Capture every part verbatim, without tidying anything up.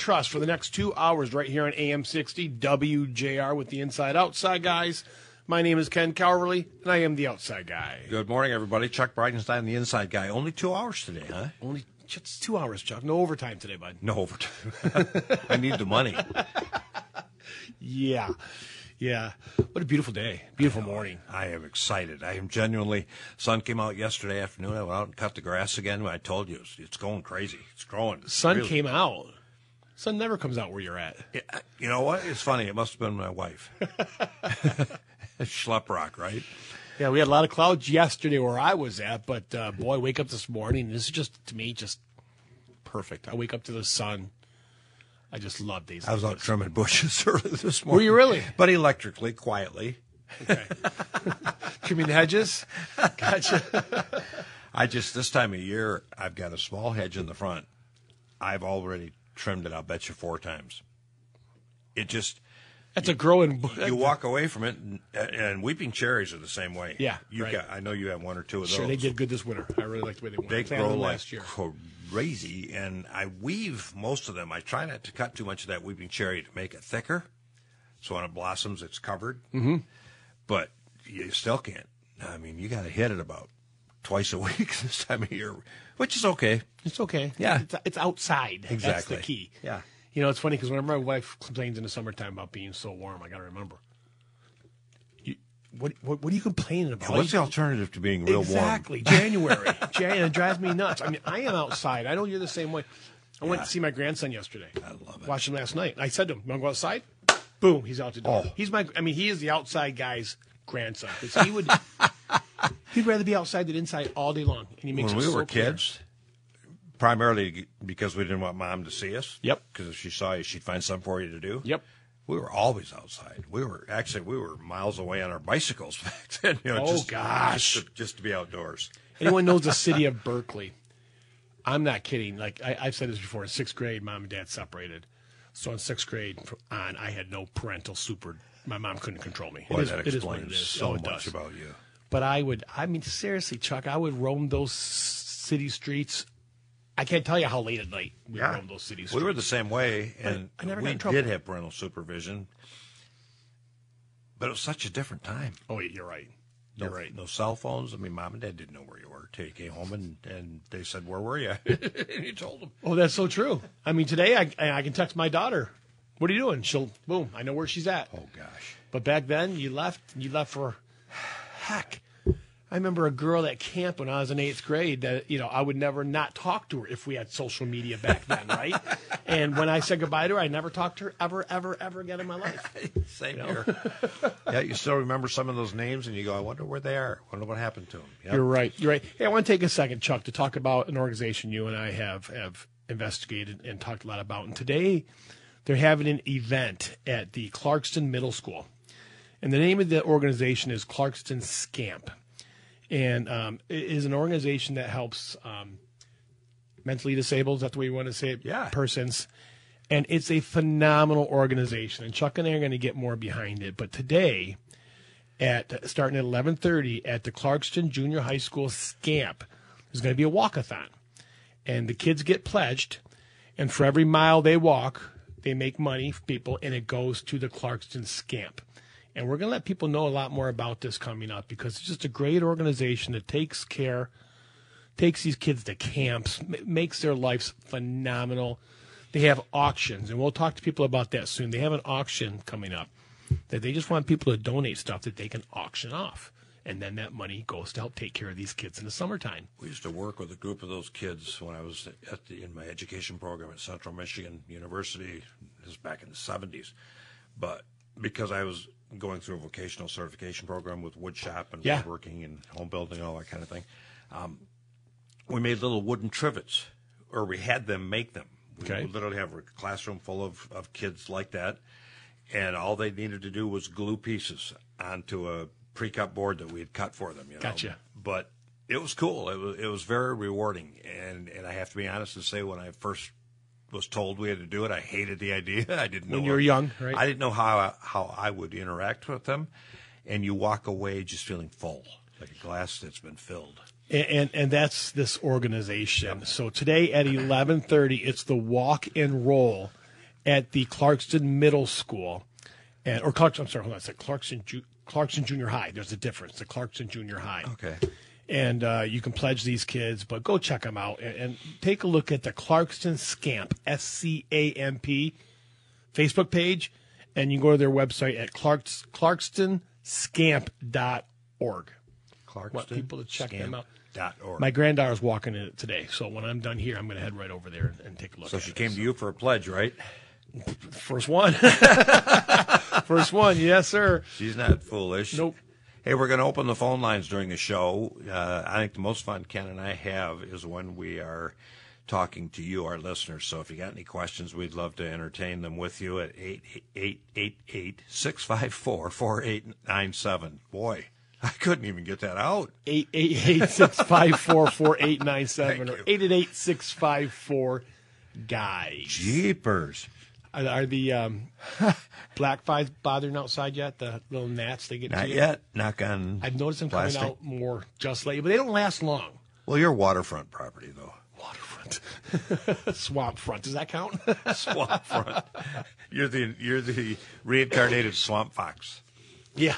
Trust for the next two hours right here on A M sixty W J R with the Inside Outside guys. My name is Ken Cowerly, and I am the Outside Guy. Good morning, everybody. Chuck Bridenstine, the Inside Guy. Only two hours today, huh? Only just two hours, Chuck. No overtime today, bud. No overtime. I need the money. Yeah. Yeah. What a beautiful day. Beautiful morning. I am excited. I am genuinely. Sun came out yesterday afternoon. I went out and cut the grass again. I told you, it's, it's going crazy. It's growing. Sun really. came out. Sun never comes out where you're at. Yeah, you know what? It's funny. It must have been my wife. Schlep rock, right? Yeah, we had a lot of clouds yesterday where I was at, but uh, boy, wake up this morning. This is just, to me, just perfect. I wake up to the sun. I just love these. I was out trimming bushes early this morning. Were you really? But electrically, quietly. Okay. Trimming hedges? Gotcha. I just, this time of year, I've got a small hedge in the front. I've already trimmed it, I'll bet you, four times. It just... That's a growing... You walk away from it, and, and weeping cherries are the same way. Yeah, you right. got. I know you have one or two of those. Sure, they did good this winter. I really like the way they went. They Planted grow them like last year. crazy, and I weave most of them. I try not to cut too much of that weeping cherry to make it thicker, so when it blossoms, it's covered. Mm-hmm. But you still can't. I mean, you got to hit it about twice a week this time of year, which is okay. It's okay. Yeah. It's, it's outside. Exactly. That's the key. Yeah. You know, it's funny because whenever my wife complains in the summertime about being so warm, I got to remember. You, what, what what are you complaining about? Yeah, what's the alternative to being real exactly. warm? Exactly. January. January. It drives me nuts. I mean, I am outside. I know you're the same way. I went Yeah. to see my grandson yesterday. I love it. Watched him last night. I said to him, "You want to go outside?" Boom, he's out the door. Oh. He's my. I mean, he is the outside guy's grandson. 'Cause he would. He'd rather be outside than inside all day long. And he makes When it we so were clear. kids, primarily because we didn't want mom to see us. Yep. Because if she saw you, she'd find something for you to do. Yep. We were always outside. We were actually we were miles away on our bicycles back then. You know, Oh, just, gosh. just to, just to be outdoors. Anyone knows the city of Berkeley? I'm not kidding. Like I, I've said this before. In sixth grade, mom and dad separated. So in sixth grade on, I had no parental super. My mom couldn't control me. Boy, it is, that it is what explains it is. so oh, it much does. about you. But I would. I mean, seriously, Chuck. I would roam those city streets. I can't tell you how late at night we Yeah. roamed those city streets. We were the same way, and I never got we in trouble. did have parental supervision. But it was such a different time. Oh, you're right. No, You're right. no cell phones. I mean, mom and dad didn't know where you were till you came home, and, and they said, "Where were you?" And you told them. Oh, that's so true. I mean, today I I can text my daughter. What are you doing? She'll boom. I know where she's at. Oh gosh. But back then, you left. You left for heck. I remember a girl at camp when I was in eighth grade that, you know, I would never not talk to her if we had social media back then, right? And when I said goodbye to her, I never talked to her ever, ever, ever again in my life. Same You know? here. Yeah, you still remember some of those names, and you go, "I wonder where they are. I wonder what happened to them." Yep. You're right. You're right. Hey, I want to take a second, Chuck, to talk about an organization you and I have, have investigated and talked a lot about. And today, they're having an event at the Clarkston Middle School. And the name of the organization is Clarkston Scamp. And um, it is an organization that helps um, mentally disabled, is that the way you want to say it? Yeah. Persons. And it's a phenomenal organization. And Chuck and I are going to get more behind it. But today, at starting at eleven thirty at the Clarkston Junior High School Scamp, there's going to be a walkathon. And the kids get pledged. And for every mile they walk, they make money for people, and it goes to the Clarkston Scamp. And we're going to let people know a lot more about this coming up because it's just a great organization that takes care, takes these kids to camps, m- makes their lives phenomenal. They have auctions, and we'll talk to people about that soon. They have an auction coming up that they just want people to donate stuff that they can auction off. And then that money goes to help take care of these kids in the summertime. We used to work with a group of those kids when I was at the, in my education program at Central Michigan University. This was back in the seventies. But because I was going through a vocational certification program with wood shop and Yeah. woodworking and home building, all that kind of thing, um, we made little wooden trivets, or we had them make them. We Okay. would literally have a classroom full of, of kids like that, and all they needed to do was glue pieces onto a pre-cut board that we had cut for them. You know? Gotcha. But it was cool. It was it was very rewarding, and and I have to be honest and say, when I first was told we had to do it, I hated the idea. I didn't know When you were young, right? I didn't know how I, how I would interact with them, and you walk away just feeling full, like a glass that's been filled. And, and and that's this organization. So today at eleven thirty, it's the walk and roll at the Clarkston Middle School, and or Clarkston. I'm sorry, hold on. I said Clarkston, Ju- Clarkston Junior High. There's a difference. The Clarkston Junior High. Okay. And uh, you can pledge these kids, but go check them out and, and take a look at the Clarkston Scamp, S C A M P, Facebook page, and you can go to their website at clarks, clarkston scamp dot org. Clarkston Want people to check them out. Dot org. My granddaughter's walking in it today, so when I'm done here, I'm going to head right over there and, and take a look So at she it. came to you for a pledge, right? First one. First one, yes, sir. She's not foolish. Nope. Hey, we're going to open the phone lines during the show. Uh, I think the most fun Ken and I have is when we are talking to you, our listeners. So if you got any questions, we'd love to entertain them with you at eight eight eight eight, six five four, four eight nine seven. Boy, I couldn't even get that out. eight eight eight, six five four, four eight nine seven Thank or you. eight eight eight, six five four, guys. Jeepers. Are, are the um, black flies bothering outside yet? The little gnats they get Not to you? yet. Knock on I've noticed them plastic. coming out more just lately, but they don't last long. Well, you're waterfront property, though. Waterfront. Swamp front. Does that count? Swamp front. You're the you're the reincarnated swamp fox. Yeah.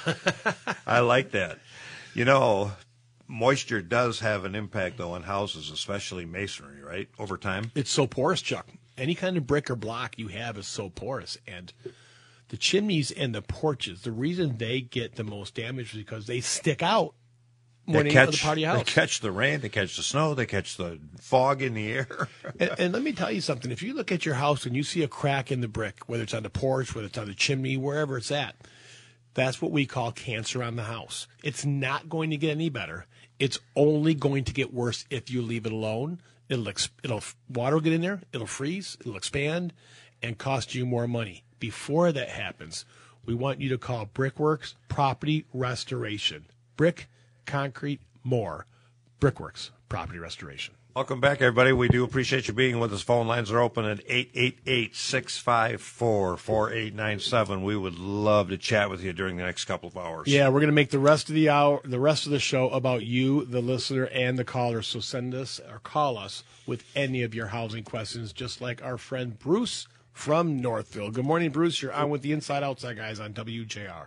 I like that. You know, moisture does have an impact, though, on houses, especially masonry, right? Over time. It's so porous, Chuck. Any kind of brick or block you have is so porous. And the chimneys and the porches, the reason they get the most damage is because they stick out more They than any other catch, part of your they house. catch the rain, they catch the snow, they catch the fog in the air. And, and let me tell you something. If you look at your house and you see a crack in the brick, whether it's on the porch, whether it's on the chimney, wherever it's at, that's what we call cancer on the house. It's not going to get any better. It's only going to get worse if you leave it alone. It'll, ex- it'll water will get in there. It'll freeze. It'll expand and cost you more money. Before that happens, we want you to call Brickworks Property Restoration. Brick, concrete, more. Brickworks Property Restoration. Welcome back, everybody. We do appreciate you being with us. Phone lines are open at eight eight eight, six five four, four eight nine seven. We would love to chat with you during the next couple of hours. Yeah, we're going to make the rest of the hour, the rest of the show about you, the listener, and the caller. So send us or call us with any of your housing questions, just like our friend Bruce from Northville. Good morning, Bruce. You're on with the Inside Outside guys on W J R.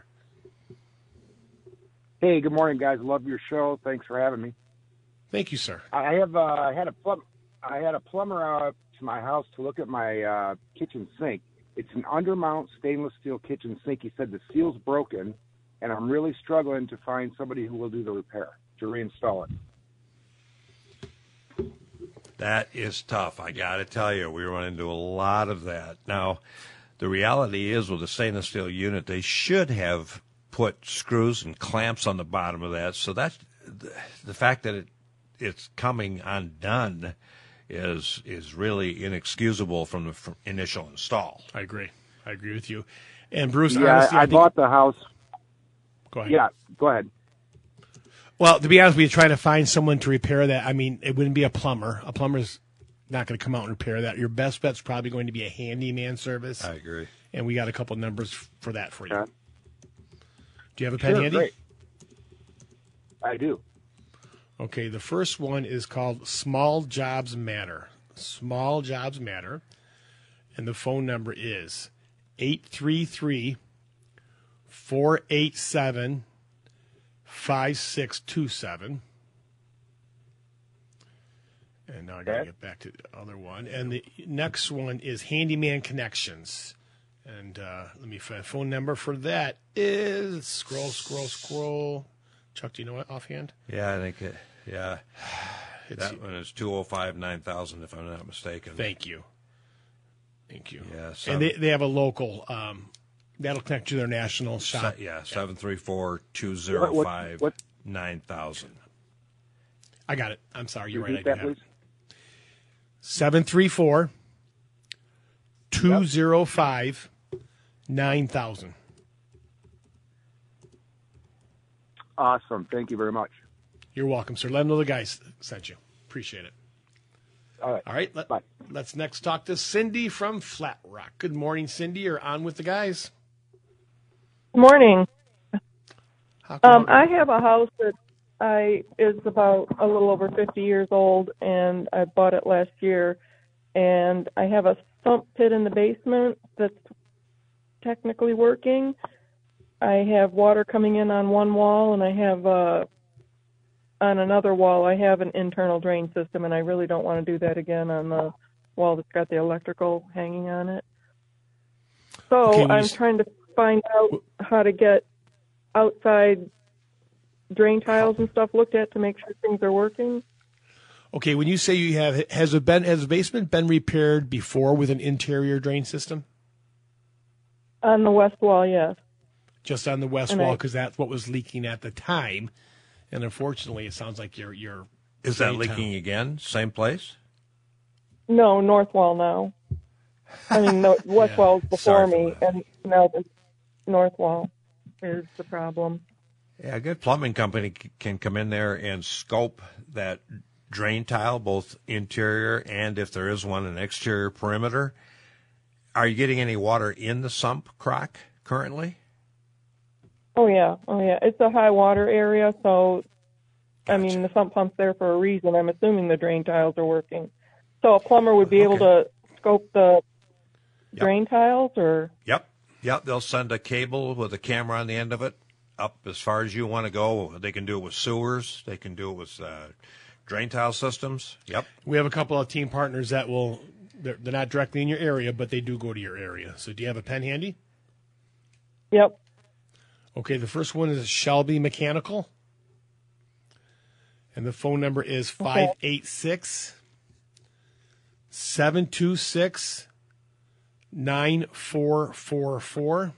Hey, good morning, guys. Love your show. Thanks for having me. Thank you, sir. I have uh, I had a plum I had a plumber out to my house to look at my uh, kitchen sink. It's an undermount stainless steel kitchen sink. He said the seal's broken, and I'm really struggling to find somebody who will do the repair to reinstall it. That is tough. I got to tell you, we run into a lot of that. Now, the reality is with a stainless steel unit, they should have put screws and clamps on the bottom of that. So that's the, the fact that it it's coming undone is is really inexcusable from the from initial install. I agree. I agree with you. And Bruce, Yeah, honestly, I, I think, bought the house. Go ahead. Yeah, go ahead. Well, to be honest, we're trying to find someone to repair that. I mean, it wouldn't be a plumber. A plumber's not going to come out and repair that. Your best bet's probably going to be a handyman service. I agree. And we got a couple numbers for that for you. Yeah. Do you have a pen Sure, handy? great. I do. Okay, the first one is called Small Jobs Matter. Small Jobs Matter. And the phone number is eight three three, four eight seven, five six two seven. And now I got to Okay. get back to the other one. And the next one is Handyman Connections. And uh, let me find a phone number for that is scroll, scroll, scroll. Chuck, do you know it offhand? Yeah, I think it, yeah. It's, That one is two oh five, nine thousand, if I'm not mistaken. Thank you. Thank you. Yeah, and seven- they, they have a local, um, that'll connect to their national shop. Se- yeah, seven three four, two oh five, What- nine thousand. I got it. I'm sorry. You're Repeat right. I that, do have please. it. seven three four, two oh five, nine thousand. Awesome. Thank you very much. You're welcome, sir. Let them know the guys sent you. Appreciate it. All right. All right. Let, Bye. Let's next talk to Cindy from Flat Rock. Good morning, Cindy. You're on with the guys. Morning. How can Um, I- I have a house that I is about a little over fifty years old, and I bought it last year. And I have a sump pit in the basement that's technically working. I have water coming in on one wall, and I have uh, on another wall, I have an internal drain system, and I really don't want to do that again on the wall that's got the electrical hanging on it. So Okay, I'm you... trying to find out how to get outside drain tiles and stuff looked at to make sure things are working. Okay, when you say you have, has it been, has the basement been repaired before with an interior drain system? On the west wall, yes. Just on the west and wall, I... because that's what was leaking at the time. And unfortunately, it sounds like you're... you're Is that leaking town. again? Same place? No, north wall now. I mean, the west yeah. wall was before Sorry me, and now the north wall is the problem. Yeah, a good plumbing company c- can come in there and scope that drain tile, both interior and, if there is one, an exterior perimeter. Are you getting any water in the sump crack currently? Oh, yeah. Oh, yeah. It's a high water area, so, Gotcha. I mean, the sump pump's there for a reason. I'm assuming the drain tiles are working. So a plumber would be okay. able to scope the yep. drain tiles, or? Yep. Yep. They'll send a cable with a camera on the end of it up as far as you want to go. They can do it with sewers. They can do it with uh, drain tile systems. Yep. We have a couple of team partners that will, they're, they're not directly in your area, but they do go to your area. So do you have a pen handy? Yep. Okay, the first one is Shelby Mechanical. And the phone number is five eight six, seven two six, nine four four four.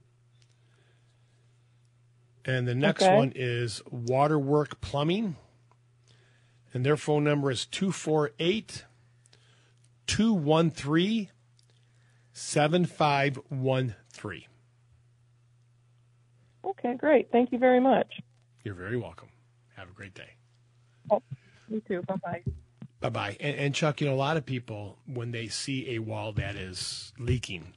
And the next okay. one is Waterwork Plumbing. And their phone number is two four eight, two one three, seven five one three. Okay, great. Thank you very much. You're very welcome. Have a great day. Oh, you too. Bye-bye. Bye-bye. And, and Chuck, you know, a lot of people, when they see a wall that is leaking,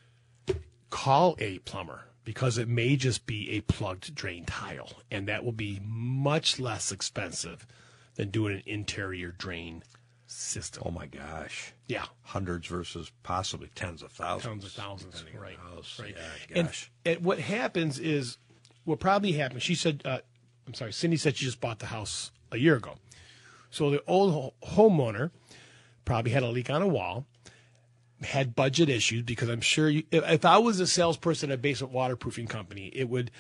call a plumber because it may just be a plugged drain tile, and that will be much less expensive than doing an interior drain system. Oh, my gosh. Yeah. Hundreds versus possibly tens of thousands. Tens of thousands, right. right. Yeah, gosh. And, and what happens is, what probably happens, she said, uh, I'm sorry, Cindy said she just bought the house a year ago. So the old homeowner probably had a leak on a wall, had budget issues, because I'm sure you, if, if I was a salesperson at a basement waterproofing company, it would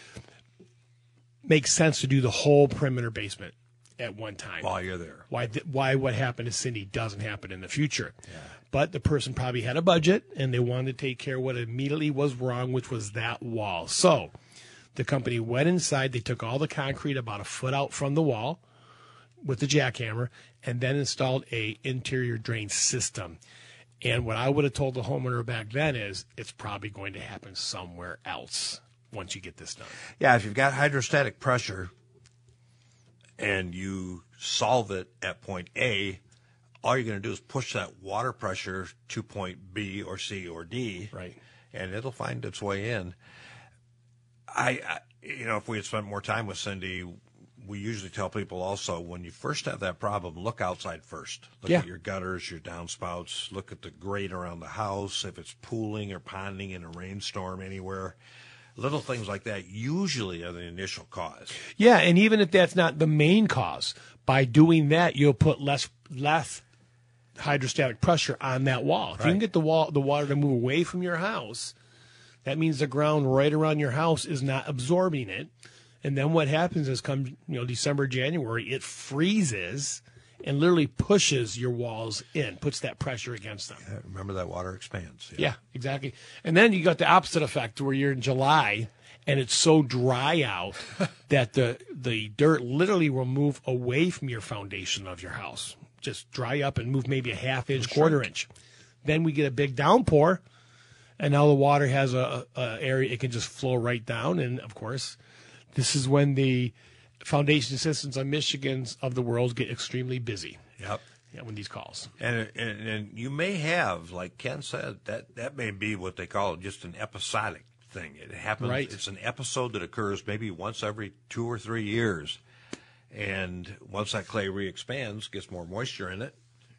make sense to do the whole perimeter basement at one time. While you're there. Why th- why what happened to Cindy doesn't happen in the future. Yeah. But the person probably had a budget, and they wanted to take care of what immediately was wrong, which was that wall. So the company went inside. They took all the concrete about a foot out from the wall with the jackhammer, and then installed a interior drain system. And what I would have told the homeowner back then is it's probably going to happen somewhere else once you get this done. Yeah, if you've got hydrostatic pressure and you solve it at point A, all you're going to do is push that water pressure to point B or C or D, right? And it'll find its way in. I, I you know, if we had spent more time with Cindy, we usually tell people also, when you first have that problem, look outside first. Look yeah. at your gutters, your downspouts, look at the grate around the house, if it's pooling or ponding in a rainstorm anywhere. Little things like that usually are the initial cause. Yeah, and even if that's not the main cause, by doing that, you'll put less less hydrostatic pressure on that wall. If right. you can get the wall, the water to move away from your house, that means the ground right around your house is not absorbing it. And then what happens is, come you know December, January, it freezes and literally pushes your walls in, puts that pressure against them. Yeah, remember that water expands. Yeah. yeah, exactly. And then you got the opposite effect where you're in July and it's so dry out that the the dirt literally will move away from your foundation of your house. Just dry up and move maybe a half inch, quarter inch. Then we get a big downpour, and now the water has a, a area it can just flow right down. And of course, this is when the foundation systems on Michigan's of the world get extremely busy. Yep. Yeah, when these calls. And, and and you may have, like Ken said, that, that may be what they call just an episodic thing. It happens. Right. It's an episode that occurs maybe once every two or three years. And once that clay re-expands, gets more moisture in it,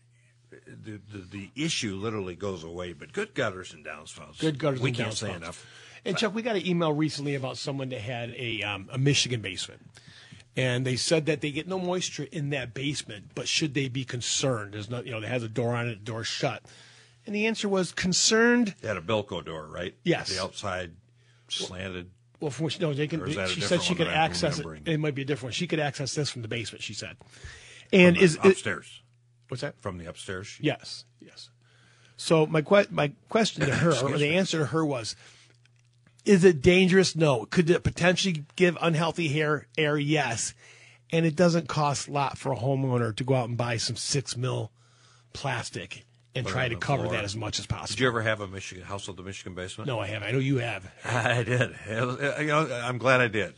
the, the the issue literally goes away. But good gutters and downspouts. Good gutters we and can't downspouts. say enough. And Chuck, we got an email recently about someone that had a um, a Michigan basement, and they said that they get no moisture in that basement, but should they be concerned? There's not, you know, it has a door on it, the door shut, and the answer was concerned. They had a Bilco door, right? Yes. The outside slanted. Well, from which no, they can. Or is that a She said different she one could that I'm access it. remembering? It might be a different one. She could access this from the basement. She said, and From is the it, upstairs. what's that? From the upstairs. Yes, yes. So my que- my question to her, or Excuse the me. answer to her was, is it dangerous? No. Could it potentially give unhealthy hair air? Yes. And it doesn't cost a lot for a homeowner to go out and buy some six mil plastic and Put it try on to the cover floor. that as much as possible. Did you ever have a Michigan house of the Michigan basement? No, I haven't. I know you have. I did. It was- uh, you know, I'm glad I did.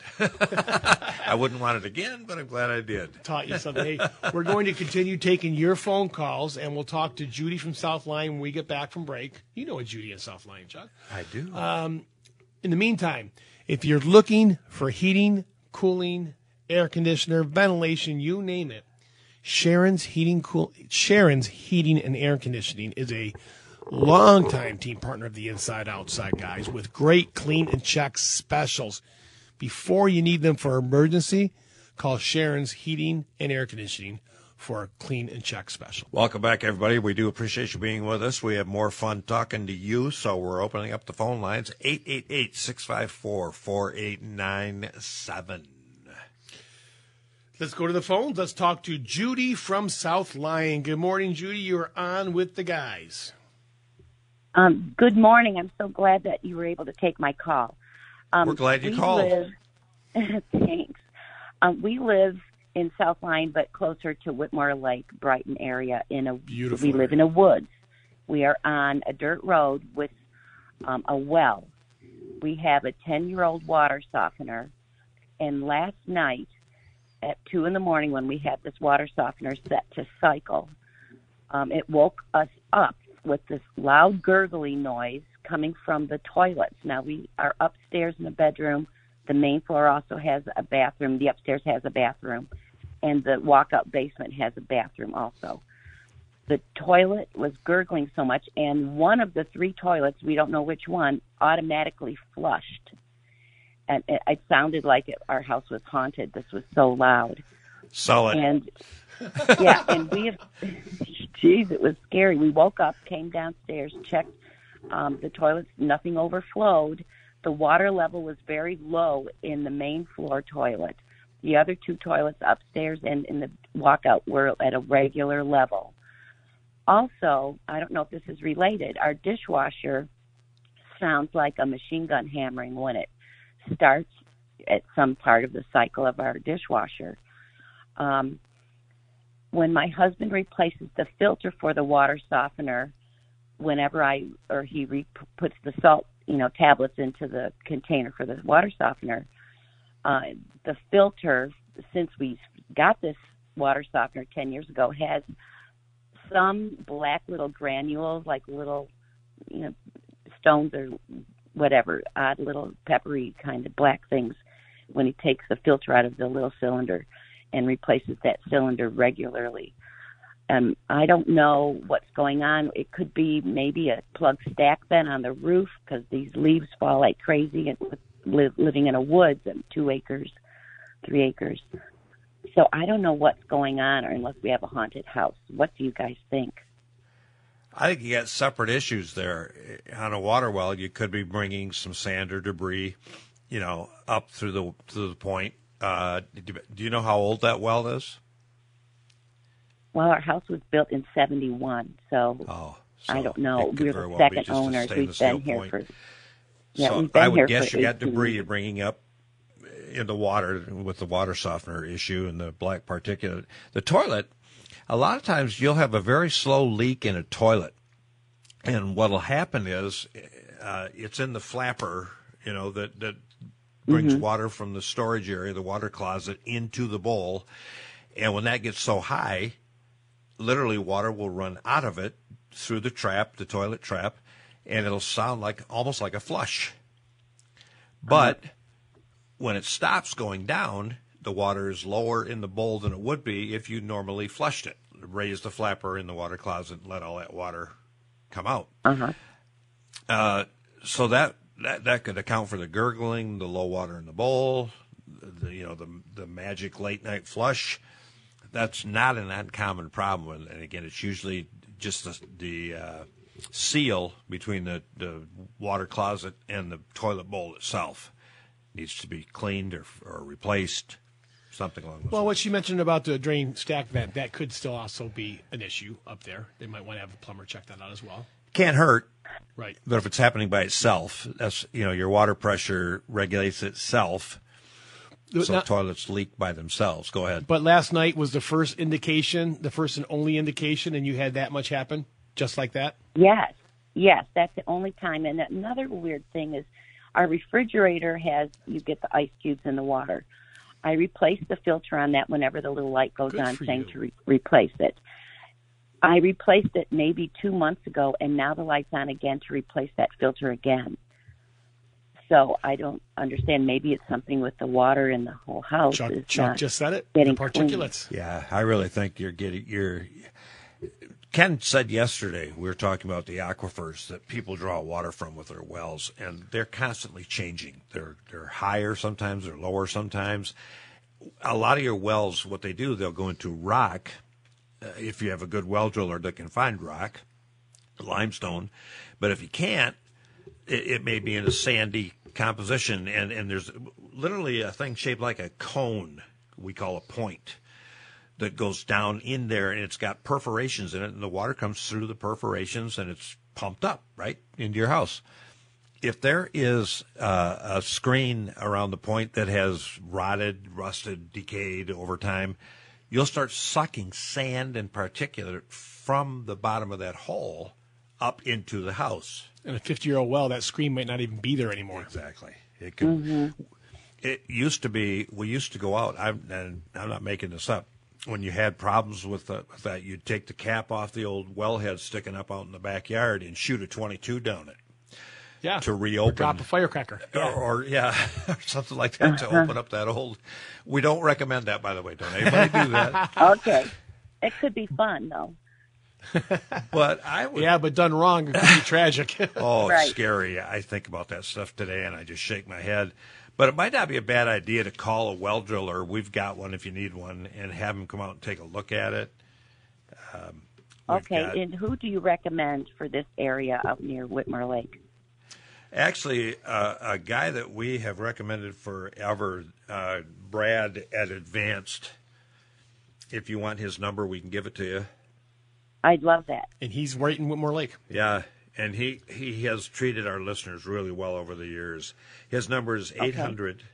I wouldn't want it again, but I'm glad I did. Taught you something. Hey, we're going to continue taking your phone calls, and we'll talk to Judy from South Line when we get back from break. You know a Judy in South Line, Chuck. I do. In the meantime, if you're looking for heating, cooling, air conditioner, ventilation, you name it, Sharon's Heating Cool Sharon's Heating and Air Conditioning is a longtime team partner of the Inside Outside guys with great clean and check specials. Before you need them for emergency, call Sharon's Heating and Air Conditioning for a clean and check special. Welcome back, everybody. We do appreciate you being with us. We have more fun talking to you, so we're opening up the phone lines, eight eight eight, six five four, four eight nine seven. Let's go to the phones. Let's talk to Judy from South Lyon. Good morning, Judy. You're on with the guys. Um, good morning. I'm so glad that you were able to take my call. Um, We're glad you we called. Live, thanks. Um, we live in South Lyon, but closer to Whitmore Lake, Brighton area. In a Beautiful we live in a woods. We are on a dirt road with um, a well. We have a ten-year-old water softener, and last night at two in the morning, when we had this water softener set to cycle, um, it woke us up with this loud gurgling noise coming from the toilets. Now, we are upstairs in a bedroom. The main floor also has a bathroom. The upstairs has a bathroom. And the walk-up basement has a bathroom also. The toilet was gurgling so much, and one of the three toilets, we don't know which one, automatically flushed. And it, it sounded like it, our house was haunted. This was so loud. Sell it. And yeah, and we have, geez, it was scary. We woke up, came downstairs, checked um, the toilets, nothing overflowed. The water level was very low in the main floor toilet. The other two toilets upstairs and in the walkout were at a regular level. Also, I don't know if this is related, our dishwasher sounds like a machine gun hammering when it starts at some part of the cycle of our dishwasher. Um, when my husband replaces the filter for the water softener, whenever I or he re- puts the salt, you know, tablets into the container for the water softener, uh, the filter, since we got this water softener ten years ago, has some black little granules, like little, you know, stones or whatever, odd little peppery kind of black things when he takes the filter out of the little cylinder and replaces that cylinder regularly. Um, I don't know what's going on. It could be maybe a plug stack vent on the roof because these leaves fall like crazy and with li- living in a woods and two acres, three acres. So I don't know what's going on, or unless we have a haunted house. What do you guys think? I think you got separate issues there. On a water well, you could be bringing some sand or debris, you know, up through the to the point. Uh, do, do you know how old that well is? Well, our house was built in seventy-one, so, Oh, so I don't know. it could We're very the well be second just a owners. stainless We've steel been here point. for yeah, so we've been I would here guess for you got eighteen debris years. you're bringing up in the water with the water softener issue and the black particulate. The toilet, a lot of times you'll have a very slow leak in a toilet. And what'll happen is uh, it's in the flapper, you know, that, that brings Mm-hmm. water from the storage area, the water closet, into the bowl. And when that gets so high, literally water will run out of it through the trap, the toilet trap, and it'll sound like almost like a flush. But uh-huh. when it stops going down, the water is lower in the bowl than it would be if you normally flushed it. raise the flapper in the water closet and let all that water come out. Uh-huh. Uh, so that, that that could account for the gurgling, the low water in the bowl, the, you know, the the magic late night flush. That's not an uncommon problem, and again, it's usually just the, the uh, seal between the, the water closet and the toilet bowl itself needs to be cleaned or, or replaced, something along those Well, lines. what she mentioned about the drain stack vent, that could still also be an issue up there. They might want to have a plumber check that out as well. Can't hurt, Right. but if it's happening by itself, that's, you know, your water pressure regulates itself, so Now- toilets leak by themselves. Go ahead. But last night was the first indication, the first and only indication, and you had that much happen, just like that? Yes, yes, that's the only time. And another weird thing is our refrigerator has, you get the ice cubes in the water. I replace the filter on that whenever the little light goes Good on for saying you. to re- replace it. I replaced it maybe two months ago, and now the light's on again to replace that filter again. So I don't understand. Maybe it's something with the water in the whole house. Chuck, is Chuck not just said it. The getting particulates. Yeah, I really think you're getting you're. Ken said yesterday we were talking about the aquifers that people draw water from with their wells, and they're constantly changing. They're they're higher sometimes, they're lower sometimes. A lot of your wells, what they do, they'll go into rock. Uh, if you have a good well driller that can find rock, limestone, but if you can't, it, it may be in a sandy composition, and, and there's literally a thing shaped like a cone we call a point that goes down in there, and it's got perforations in it, and the water comes through the perforations, and it's pumped up right into your house. If there is uh, a screen around the point that has rotted, rusted, decayed over time, you'll start sucking sand and particulate from the bottom of that hole up into the house. In a fifty-year-old well, that screen might not even be there anymore. Exactly. It could. It used to be. We used to go out. I'm, and I'm not making this up. When you had problems with, the, with that, you'd take the cap off the old wellhead sticking up out in the backyard and shoot a twenty-two down it Yeah. to Or reopen. drop a firecracker. Or, or yeah, or something like that to open up that old. We don't recommend that, by the way. Don't anybody do that. Okay. It could be fun, though. But I would. Yeah, but done wrong, it could be tragic. Oh, it's Right. scary. I think about that stuff today, and I just shake my head. But it might not be a bad idea to call a well driller. We've got one if you need one, and have them come out and take a look at it. Um, we've Okay, got- and who do you recommend for this area out near Whitmer Lake? Actually, uh, a guy that we have recommended forever, uh, Brad at Advanced. If you want his number, we can give it to you. I'd love that. And he's right in Whitmore Lake. Yeah, and he, he has treated our listeners really well over the years. His number is eight hundred,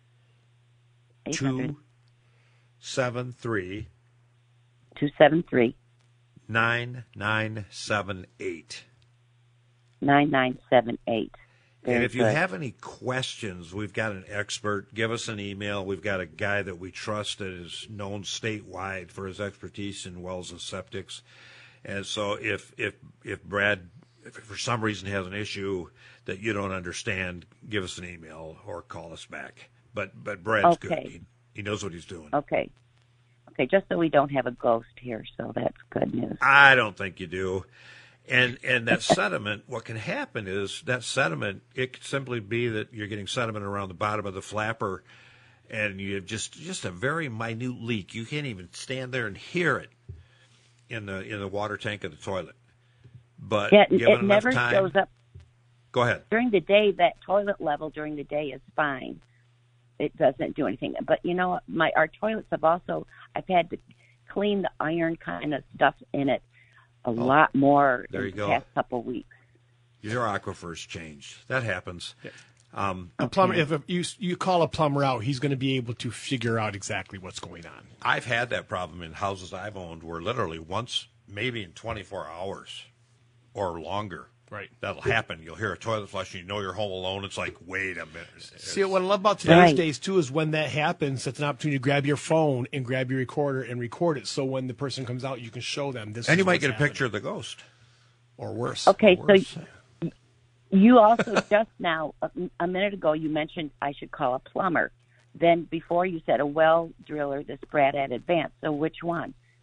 eight hundred, two seven three, two seven three, nine nine seven eight. nine nine seven eight. And if you have any questions, we've got an expert. Give us an email. We've got a guy that we trust that is known statewide for his expertise in wells and septics. And so if if if Brad, if for some reason has an issue that you don't understand, give us an email or call us back. But but Brad's good. Okay. He, he knows what he's doing. Okay. Okay, just so we don't have a ghost here, so that's good news. I don't think you do. And and that sediment, what can happen is that sediment, it could simply be that you're getting sediment around the bottom of the flapper, and you have just just a very minute leak. You can't even stand there and hear it in the in the water tank of the toilet. But Yeah, given it enough never time, shows up. Go ahead. During the day, that toilet level during the day is fine. It doesn't do anything. But, you know, my our toilets have also, I've had to clean the iron kind of stuff in it a lot more there in you the go. past couple of weeks. Your aquifers changed. That happens. Um, A plumber, if a, you you call a plumber out, he's going to be able to figure out exactly what's going on. I've had that problem in houses I've owned where literally once, maybe in twenty-four hours or longer, Right. that'll happen. You'll hear a toilet flush and you know you're home alone. It's like, wait a minute. See, what I love about today's Right. days, too, is when that happens, it's an opportunity to grab your phone and grab your recorder and record it. So when the person comes out, you can show them this. And is you might what's get a happening. picture of the ghost. Or worse. Okay, Or worse. so you also just now, a, a minute ago, you mentioned I should call a plumber. Then before you said a well driller, this Brad at Advance. So which one?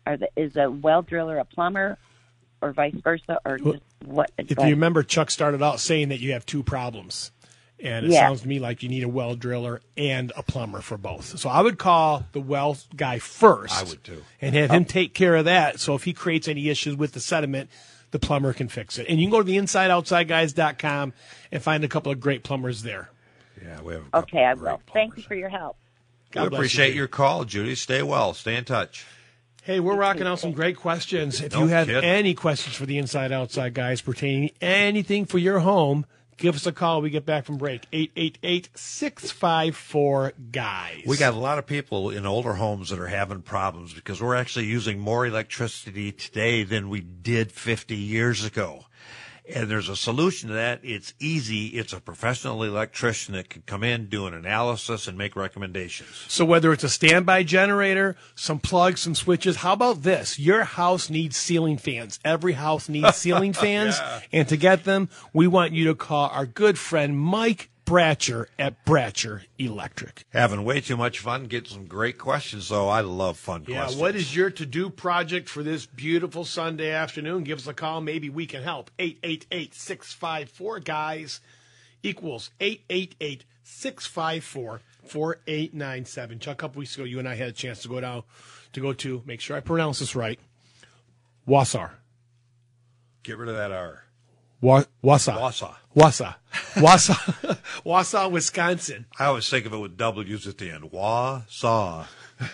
Are the, is a well driller a plumber, or vice versa, or Well, just what? If but- you remember, Chuck started out saying that you have two problems. And it Yeah. sounds to me like you need a well driller and a plumber for both. So I would call the well guy first. I would too. And have him take care of that. So if he creates any issues with the sediment, the plumber can fix it. And you can go to the inside outside guys dot com and find a couple of great plumbers there. Yeah, we have a couple okay, I of great will. Thank you plumbers. for your help. God We bless appreciate you. your call, Judy. Stay well. Stay in touch. Hey, we're rocking out some great questions. If No you have kidding. any questions for the inside outside guys pertaining to anything for your home, give us a call. We get back from break. eight eight eight, six five four, guys. We got a lot of people in older homes that are having problems because we're actually using more electricity today than we did fifty years ago. And there's a solution to that. It's easy. It's a professional electrician that can come in, do an analysis, and make recommendations. So whether it's a standby generator, some plugs, some switches, how about this? Your house needs ceiling fans. Every house needs ceiling fans. Yeah. And to get them, we want you to call our good friend Mike Bratcher at Bratcher Electric. Having way too much fun, get some great questions, though. I love fun Yeah, questions. what is your to-do project for this beautiful Sunday afternoon? Give us a call. Maybe we can help. eight eight eight, six five four, guys equals eight eight eight, six five four, four eight nine seven. Chuck, a couple weeks ago, you and I had a chance to go down, to go to, make sure I pronounce this right, Wausau. Get rid of that R. Wa- Wausau. Wausau. Wausau. Wausau. Wausau, Wisconsin. I always think of it with W's at the end. Wausau.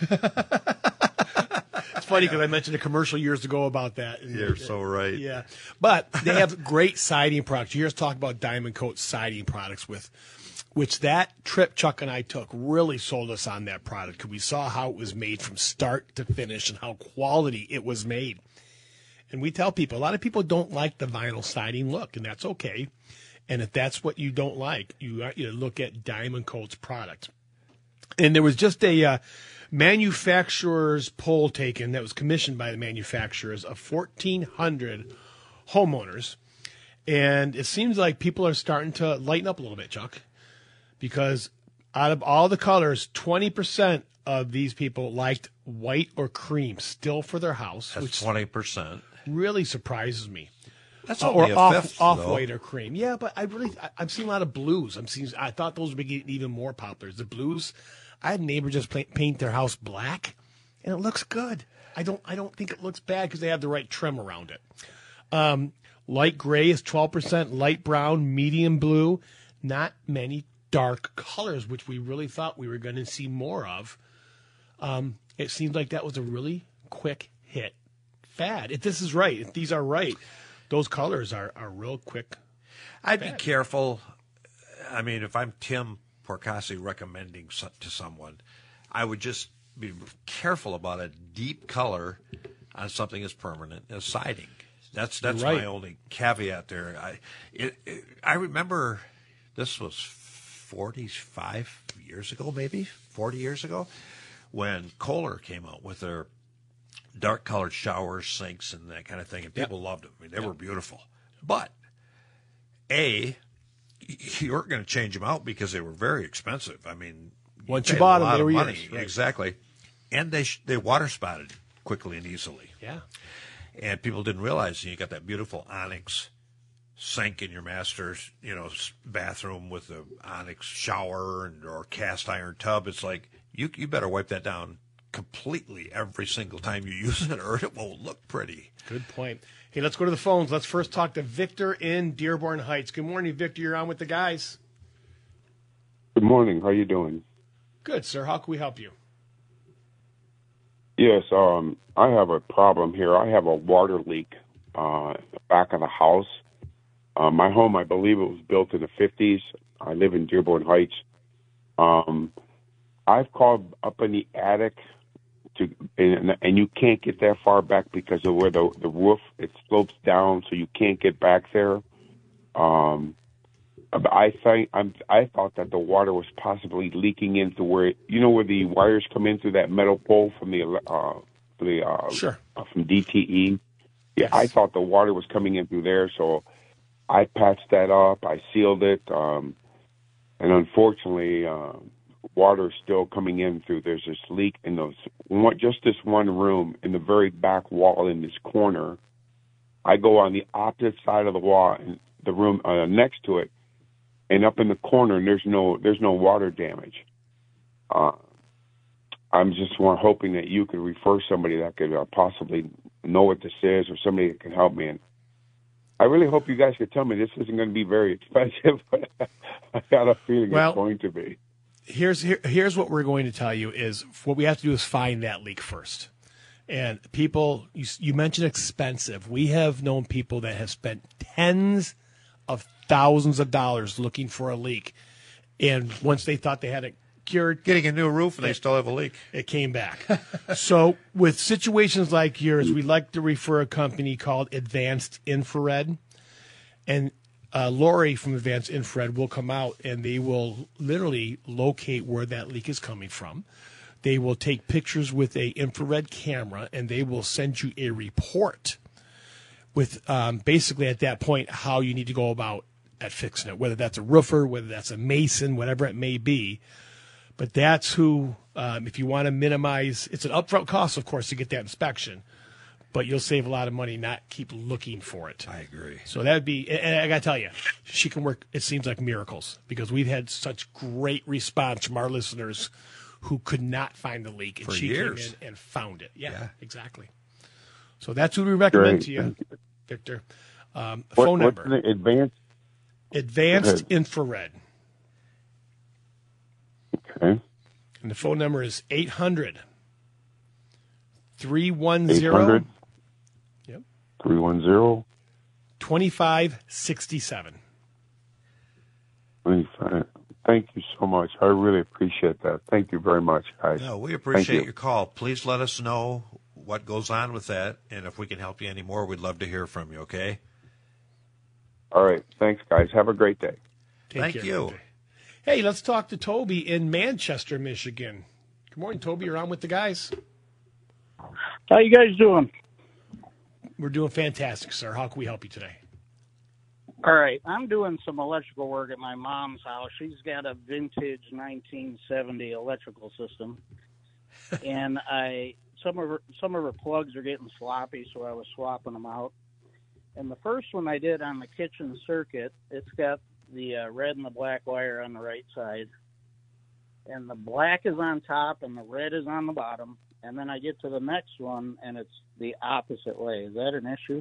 It's funny because I mentioned a commercial years ago about that. And- You're so right. Yeah. But they have great siding products. You hear us talk about Diamond Coat siding products with which that trip Chuck and I took really sold us on that product because we saw how it was made from start to finish and how quality it was made. And we tell people, a lot of people don't like the vinyl siding look, and that's okay. And if that's what you don't like, you, you look at Diamond Coat's product. And there was just a uh, manufacturer's poll taken that was commissioned by the manufacturers of fourteen hundred homeowners. And it seems like people are starting to lighten up a little bit, Chuck, because out of all the colors, twenty percent of these people liked white or cream still for their house, That's which twenty percent. really surprises me. That's Uh, only or a off, fifth, off though. white or cream. Yeah, but I really I, I've seen a lot of blues. I'm seeing. I thought those would be even more popular. The blues. I had a neighbor just paint, paint their house black, and it looks good. I don't I don't think it looks bad because they have the right trim around it. Um, light gray is twelve percent. Light brown, medium blue. Not many dark colors, which we really thought we were going to see more of. Um, it seems like that was a really quick hit fad. If this is right, if these are right, those colors are, are real quick. I'd be careful. I mean, if I'm Tim Porcasi recommending so- to someone, I would just be careful about a deep color on something as permanent as siding. That's that's Right. my only caveat there. I it, it, I remember this was forty-five years ago, maybe forty years ago, when Kohler came out with their dark colored showers, sinks, and that kind of thing, and people loved them. I mean, they were beautiful. But A, you weren't going to change them out because they were very expensive. I mean, Once you paid bought a them, lot they of were money. yours, right. Exactly. And they sh- they water spotted quickly and easily. Yeah. And people didn't realize you got that beautiful onyx sink in your master's, you know, s- bathroom with the onyx shower and or cast iron tub. It's like you you better wipe that down completely every single time you use it, or it won't look pretty. Good point. Hey, let's go to the phones. Let's first talk to Victor in Dearborn Heights. Good morning, Victor. You're on with the guys. Good morning. How you doing? Good, sir. How can we help you? Yes, um, I have a problem here. I have a water leak uh, in the back of the house. Uh, my home, I believe it was built in the fifties. I live in Dearborn Heights. Um, I've called up in the attic, to, and, and you can't get that far back because of where the, the roof, it slopes down, so you can't get back there. Um, I think I'm, I thought that the water was possibly leaking into where, you know, where the wires come in through that metal pole from the uh, the uh, Sure. uh, from D T E. Yeah, Yes. I thought the water was coming in through there, so I patched that up. I sealed it, um, and unfortunately, uh, water still coming in through. There's this leak in those one, just this one room in the very back wall in this corner. I go on the opposite side of the wall and the room uh, next to it, and up in the corner, and there's no there's no water damage. Uh, I'm just want, hoping that you could refer somebody that could uh, possibly know what this is, or somebody that can help me. And I really hope you guys could tell me this isn't going to be very expensive, but I got a feeling Well, it's going to be. Here's here, here's what we're going to tell you is what we have to do is find that leak first. And people, you, you mentioned expensive. We have known people that have spent tens of thousands of dollars looking for a leak, and once they thought they had it cured, Getting a new roof and they It- still have a leak. it came back. So with situations like yours, we like to refer a company called Advanced Infrared. And uh, Lori from Advanced Infrared will come out and they will literally locate where that leak is coming from. They will take pictures with a infrared camera and they will send you a report with um, basically at that point how you need to go about at fixing it, whether that's a roofer, whether that's a mason, whatever it may be. But that's who, um, if you want to minimize, it's an upfront cost, of course, to get that inspection, but you'll save a lot of money not keep looking for it. I agree. So that'd be, and I got to tell you, she can work, it seems like miracles, because we've had such great response from our listeners who could not find the leak, and For she years. came in and found it. Yeah, Yeah. exactly. So that's who we recommend Great. to you, Thank Victor. Um, What, phone what's number, the advanced? Advanced ahead. Infrared. Okay. And the phone number is eight hundred, three one eight zero, hundred, Yep. three one zero, twenty-five sixty-seven. twenty-five. Thank you so much. I really appreciate that. Thank you very much, guys. No, we Thank appreciate you. your call. Please let us know what goes on with that, and if we can help you any more, we'd love to hear from you, okay? All right. Thanks, guys. Have a great day. Take Thank care, you. Victor. Hey, let's talk to Toby in Manchester, Michigan. Good morning, Toby. You're on with the guys. How you guys doing? We're doing fantastic, sir. How can we help you today? All right, I'm doing some electrical work at my mom's house. She's got a vintage nineteen seventy electrical system, and I some of her, some of her plugs are getting sloppy, so I was swapping them out. And the first one I did on the kitchen circuit, it's got the uh, red and the black wire on the right side, and the black is on top and the red is on the bottom. And then I get to the next one, and it's the opposite way. Is that an issue?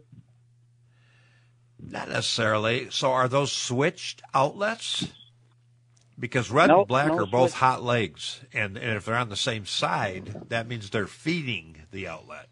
Not necessarily. So are those switched outlets? Because red Nope, and black no are both switch. hot legs, and, and if they're on the same side, that means they're feeding the outlet.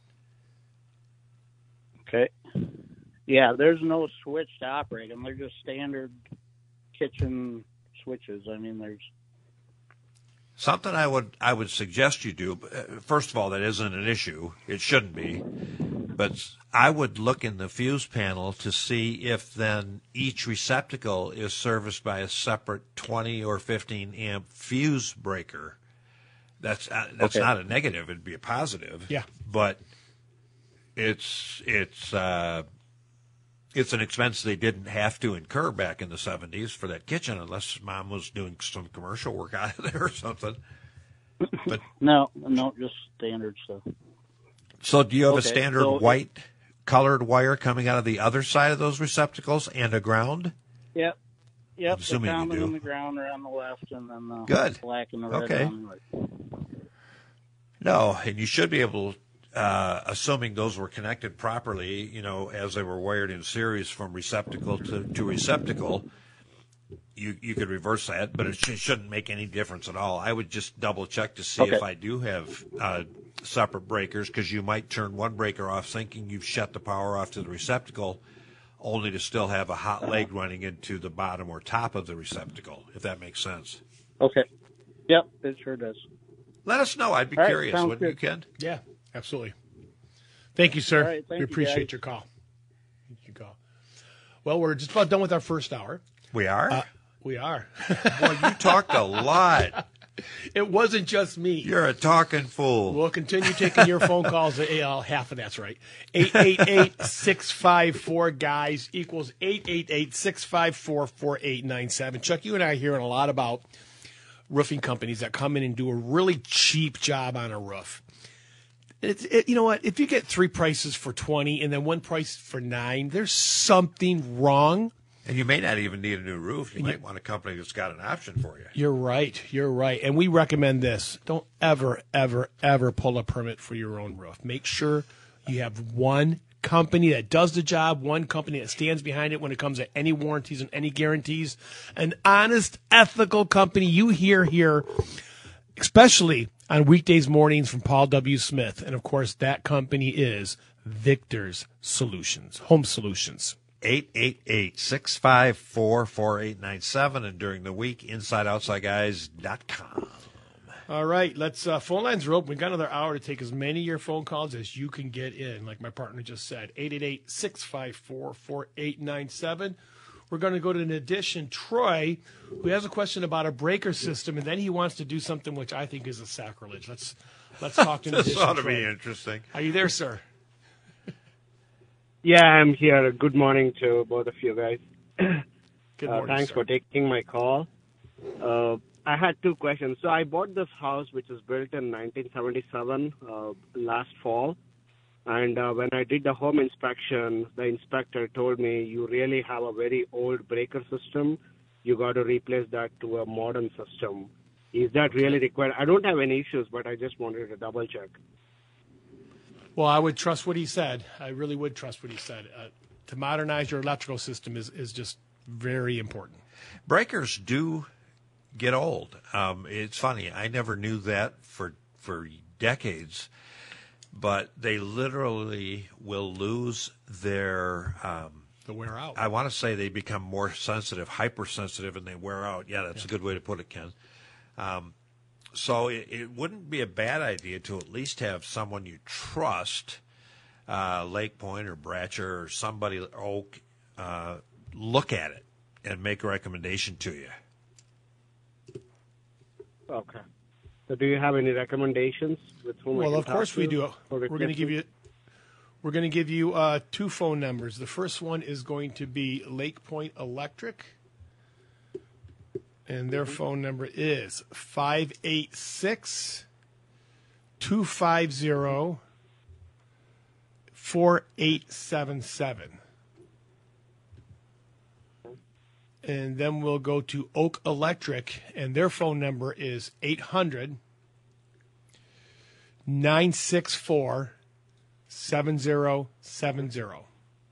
Okay. Yeah, there's no switch to operate them. They're just standard kitchen switches. I mean, there's Something I would I would suggest you do. uh, First of all, that isn't an issue. It shouldn't be. But I would look in the fuse panel to see if then each receptacle is serviced by a separate twenty or fifteen amp fuse breaker. That's uh, that's Okay. not a negative. It'd be a positive. Yeah. But it's it's uh, it's an expense they didn't have to incur back in the seventies for that kitchen, unless Mom was doing some commercial work out of there or something. But no, no, just standard stuff. so, do you have a Okay, standard so- white colored wire coming out of the other side of those receptacles and a ground? Yep. Yep, the assuming you common do. and the ground are on the left, and then the Good. black and the red Okay. on the right. No, and you should be able, uh, assuming those were connected properly, you know, as they were wired in series from receptacle to, to receptacle, you you could reverse that, but it sh- shouldn't make any difference at all. I would just double check to see Okay. if I do have uh, separate breakers, because you might turn one breaker off thinking you've shut the power off to the receptacle, only to still have a hot leg running into the bottom or top of the receptacle, if that makes sense. Okay. Yep, it sure does. Let us know. I'd be All right, curious, sounds wouldn't you, good. Ken? Yeah, absolutely. Thank you, sir. All right, thank we you, appreciate guys. your call. Thank you, call. Well, we're just about done with our first hour. We are? Uh, we are. Boy, you talked a lot. It wasn't just me. You're a talking fool. We'll continue taking your phone calls. Uh, half of that's right. eight eight eight, six five four, guys equals eight eight eight, six five four, four eight nine seven. Chuck, you and I are hearing a lot about roofing companies that come in and do a really cheap job on a roof. It's, it, you know what? If you get three prices for twenty and then one price for nine, there's something wrong. And you may not even need a new roof. You might want a company that's got an option for you. You're right. You're right. And we recommend this. Don't ever, ever, ever pull a permit for your own roof. Make sure you have one company that does the job, one company that stands behind it when it comes to any warranties and any guarantees. An honest, ethical company you hear here, especially on weekdays mornings from Paul W. Smith. And, of course, that company is Victor's Solutions, Home Solutions. eight eight eight, six five four, four eight nine seven, and during the week, inside outside guys dot com. All right, let's uh, phone lines are open. We've got another hour to take as many of your phone calls as you can get in. Like my partner just said, eight eight eight, six five four, four eight nine seven. We're going to go to an addition, Troy, who has a question about a breaker system, and then he wants to do something which I think is a sacrilege. Let's let's talk to an This addition. ought to Troy. be interesting. Are you there, sir? Yeah, I'm here. Good morning to both of you guys. Good Uh, morning, thanks sir. for taking my call. Uh, I had two questions. So I bought this house, which was built in nineteen seventy-seven, uh, last fall. And uh, when I did the home inspection, the inspector told me you really have a very old breaker system. You got to replace that to a modern system. Is that really required? I don't have any issues, but I just wanted to double check. Well, I would trust what he said. I really would trust what he said. Uh, to modernize your electrical system is, is just very important. Breakers do get old. Um, it's funny. I never knew that for for decades, but they literally will lose their. Um, The wear out. I want to say they become more sensitive, hypersensitive, and they wear out. Yeah, that's yeah. a good way to put it, Ken. Um, so it, it wouldn't be a bad idea to at least have someone you trust, uh, Lake Point or Bratcher or somebody, Oak, uh, look at it and make a recommendation to you. Okay. So do you have any recommendations with whom well, I can of course talk we to do. We're going to give you we're going to give you uh, two phone numbers. The first one is going to be Lake Point Electric, and their phone number is five eight six, two five zero, four eight seven seven. And then we'll go to Oak Electric, and their phone number is eight hundred, nine six four, seven zero seven zero.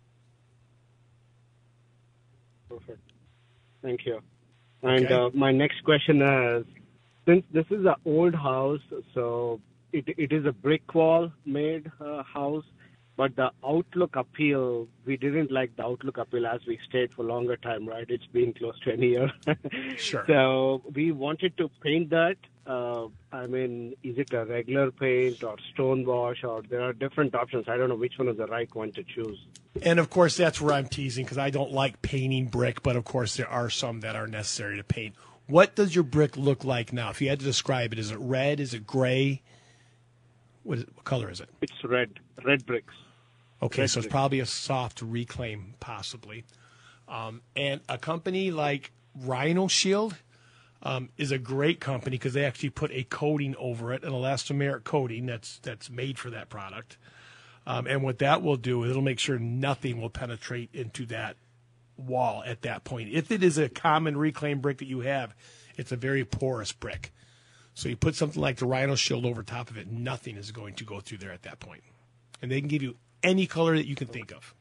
Perfect. Thank you. And Okay. uh, my next question is, since this is an old house, so it it is a brick wall made uh, house, but the outlook appeal, we didn't like the outlook appeal as we stayed for longer time, right? It's been close to a year. Sure. So we wanted to paint that. Uh, I mean, is it a regular paint or stone wash, or there are different options? I don't know which one is the right one to choose. And, of course, that's where I'm teasing because I don't like painting brick, but, of course, there are some that are necessary to paint. What does your brick look like now? If you had to describe it, is it red? Is it gray? What, is it, what color is it? It's red, red bricks. Okay, Red so it's brick. probably a soft reclaim, possibly. Um, and a company like Rhino Shield um, is a great company because they actually put a coating over it, an elastomeric coating that's that's made for that product. Um, and what that will do is it'll make sure nothing will penetrate into that wall at that point. If it is a common reclaim brick that you have, it's a very porous brick. So you put something like the Rhino Shield over top of it, nothing is going to go through there at that point. And they can give you any color that you can think of.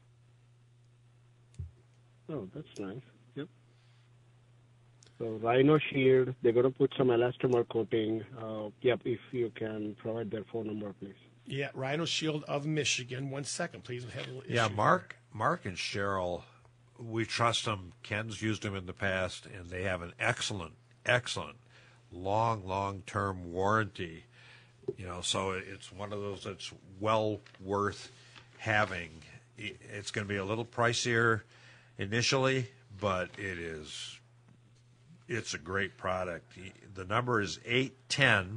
Oh, that's nice. Yep. So Rhino Shield, they're going to put some elastomer coating. Uh, yep, if you can provide their phone number, please. Yeah, Rhino Shield of Michigan. One second, please. We have a little Yeah, issue Mark, Mark and Cheryl, we trust them. Ken's used them in the past, and they have an excellent, excellent, long, long-term warranty. You know, so it's one of those that's well worth having. It's going to be a little pricier initially, but it is. It's a great product. The number is eight ten.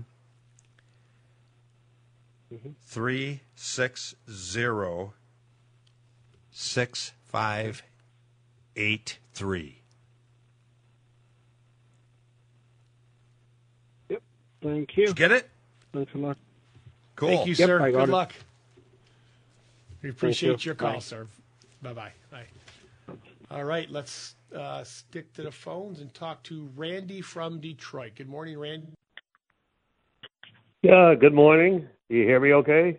Mm-hmm. Three six zero six five eight three. Thank you. Did you get it? Thanks a lot. Cool. Thank you, Yep, sir. I got Good it. luck. We appreciate you. your call, Bye. sir. Bye-bye. Bye. All right, let's uh, stick to the phones and talk to Randy from Detroit. Good morning, Randy. Yeah, good morning. Do you hear me okay?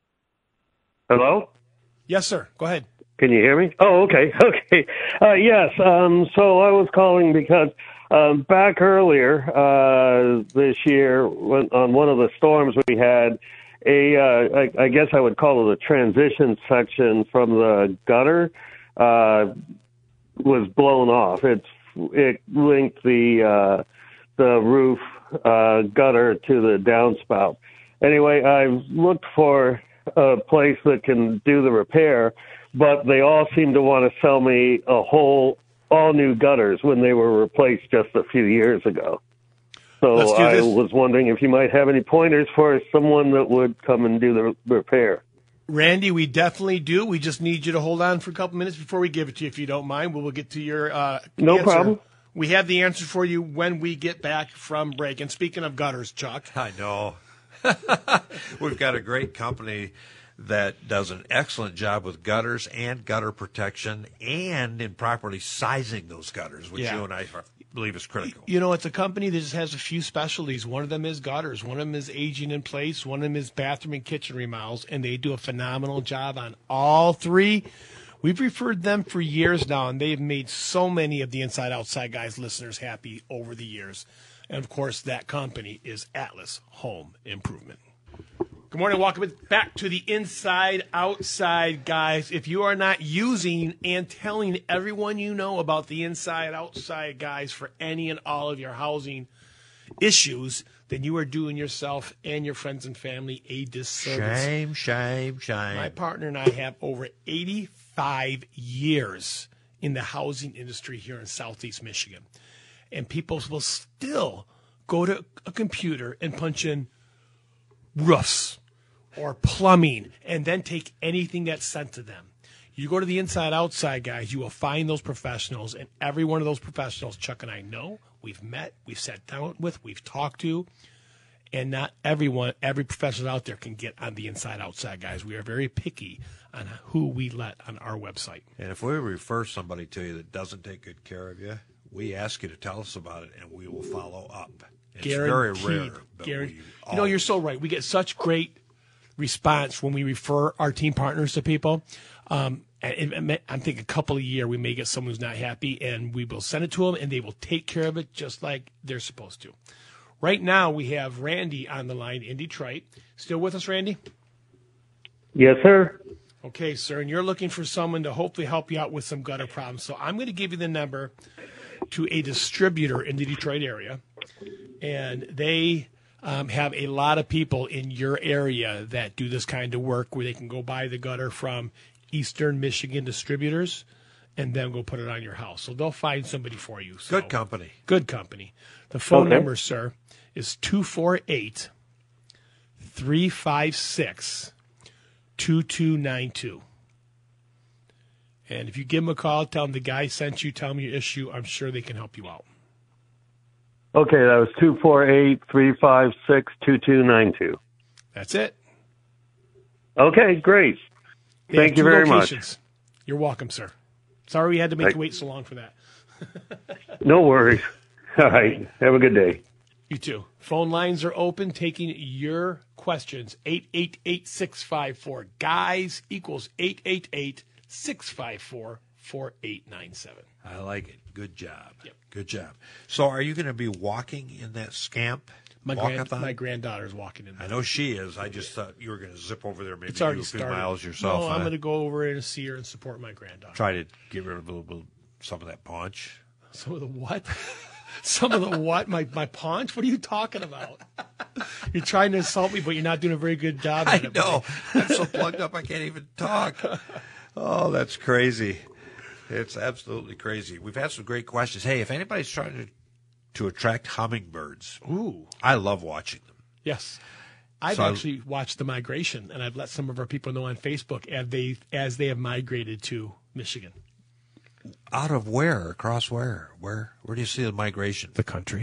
Hello? Yes, sir. Go ahead. Can you hear me? Oh, okay, okay. Uh, yes, um, so I was calling because um, back earlier uh, this year, when, on one of the storms we had, a uh, I, I guess I would call it a transition section from the gutter uh, was blown off. It's it linked the uh, the roof uh, gutter to the downspout. Anyway, I've looked for a place that can do the repair, but they all seem to want to sell me a whole, all new gutters when they were replaced just a few years ago. So Let's do I this. was wondering if you might have any pointers for someone that would come and do the repair. Randy, we definitely do. We just need you to hold on for a couple minutes before we give it to you, if you don't mind. We will get to your uh, No answer. problem. We have the answer for you when we get back from break. And speaking of gutters, Chuck. I know. We've got a great company that does an excellent job with gutters and gutter protection and in properly sizing those gutters, which Yeah. you and I believe is critical. You know, it's a company that just has a few specialties. One of them is gutters. One of them is aging in place. One of them is bathroom and kitchen remodels. And they do a phenomenal job on all three. We've referred them for years now, and they've made so many of the Inside Outside Guys listeners happy over the years. And, of course, that company is Atlas Home Improvement. Good morning. Welcome back to the Inside Outside Guys. If you are not using and telling everyone you know about the Inside Outside Guys for any and all of your housing issues, then you are doing yourself and your friends and family a disservice. Shame, shame, shame. My partner and I have over eighty-five years in the housing industry here in Southeast Michigan. And people will still go to a computer and punch in roofs or plumbing and then take anything that's sent to them. You go to the Inside Outside Guys, you will find those professionals, and every one of those professionals Chuck and I know, we've met, we've sat down with, we've talked to, and not everyone, every professional out there can get on the Inside Outside Guys. We are very picky on who we let on our website. And if we refer somebody to you that doesn't take good care of you, we ask you to tell us about it, and we will follow up. It's Guaranteed. very rare. But Guaranteed. we You know, you're so right. We get such great response when we refer our team partners to people. Um, and, and I'm thinking a couple of year we may get someone who's not happy, and we will send it to them, and they will take care of it just like they're supposed to. Right now, we have Randy on the line in Detroit. Still with us, Randy? Yes, sir. Okay, sir, and you're looking for someone to hopefully help you out with some gutter problems. So I'm going to give you the number to a distributor in the Detroit area, and they um, have a lot of people in your area that do this kind of work where they can go buy the gutter from Eastern Michigan distributors and then go put it on your house. So they'll find somebody for you. So, good company. Good company. The phone Okay. number, sir, is two four eight, three five six, two two nine two. And if you give them a call, tell them the guy sent you, tell them your issue, I'm sure they can help you out. Okay, that was two four eight, three five six, two two nine two. That's it. Okay, great. They have Thank you two very much. locations. You're welcome, sir. Sorry we had to make Thank- you wait so long for that. No worries. All right, have a good day. You too. Phone lines are open, taking your questions. eight eight eight, six five four, guys equals eight eight eight, six five four, four eight nine seven. I like it. Good job. Yep. Good job. So are you going to be walking in that scamp My, grand, walkathon? my granddaughter's walking in there. I know she is. I just thought you were going to zip over there, maybe It's do a already few started. miles yourself. No, I'm huh? going to go over and see her and support my granddaughter. Try to get rid of a little bit, some of that punch. Some of the what? Some of the what? My my paunch? What are you talking about? You're trying to insult me, but you're not doing a very good job I at it. know. I'm so plugged up I can't even talk. Oh, that's crazy. It's absolutely crazy. We've had some great questions. Hey, if anybody's trying to, to attract hummingbirds, Ooh. I love watching them. Yes. I've So I- actually watched the migration, and I've let some of our people know on Facebook as they as they have migrated to Michigan. Out of where? Across where? Where? Where do you see the migration? The country.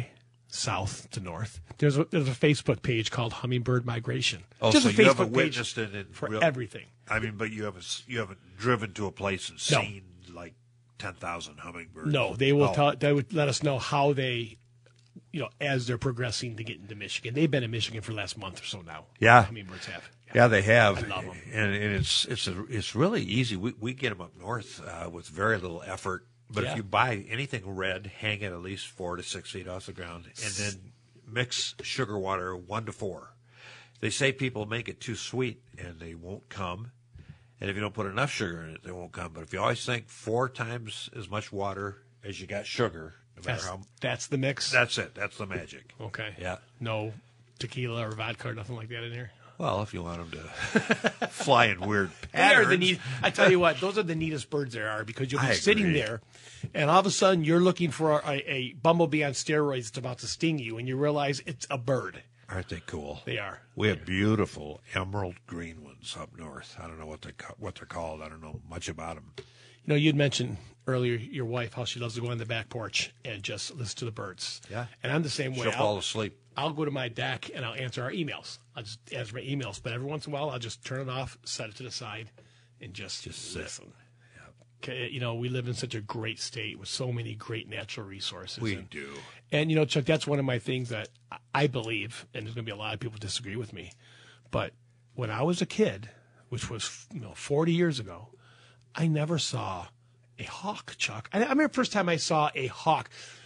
south to north. There's a, there's a Facebook page called Hummingbird Migration. Oh, Just so a you Facebook haven't page witnessed it in for real, everything. I mean, but you haven't you haven't driven to a place and No. seen like ten thousand hummingbirds. No, they will Oh. tell. They would let us know how they, you know, as they're progressing to get into Michigan. They've been in Michigan for the last month or so now. Yeah. Hummingbirds have. Yeah, they have, I love 'em. and, and it's it's a, it's really easy. We we get them up north uh, with very little effort. But Yeah. if you buy anything red, hang it at least four to six feet off the ground, and then mix sugar water one to four. They say people make it too sweet and they won't come. And if you don't put enough sugar in it, they won't come. But if you always think four times as much water as you got sugar, no matter That's, how, that's the mix. that's it. That's the magic. Okay. Yeah. No tequila or vodka or nothing like that in here. Well, if you want them to fly in weird They are patterns. the neat. I tell you what, those are the neatest birds there are because you'll be I sitting agree. there, and all of a sudden you're looking for a, a bumblebee on steroids that's about to sting you, and you realize it's a bird. Aren't they cool? They are. We have beautiful emerald green ones up north. I don't know what they ca- what they're called. I don't know much about them. You know, you'd mentioned earlier your wife how she loves to go on the back porch and just listen to the birds. Yeah. And I'm the same way. She'll I'll, fall asleep. I'll go to my deck and I'll answer our emails. I'll just answer my emails, but every once in a while I'll just turn it off, set it to the side, and just Just sit. listen. Okay, you know, we live in such a great state with so many great natural resources. We and, do. And, you know, Chuck, that's one of my things that I believe, and there's going to be a lot of people disagree with me, but when I was a kid, which was, you know, forty years ago, I never saw a hawk, Chuck. I, I remember the first time I saw a hawk.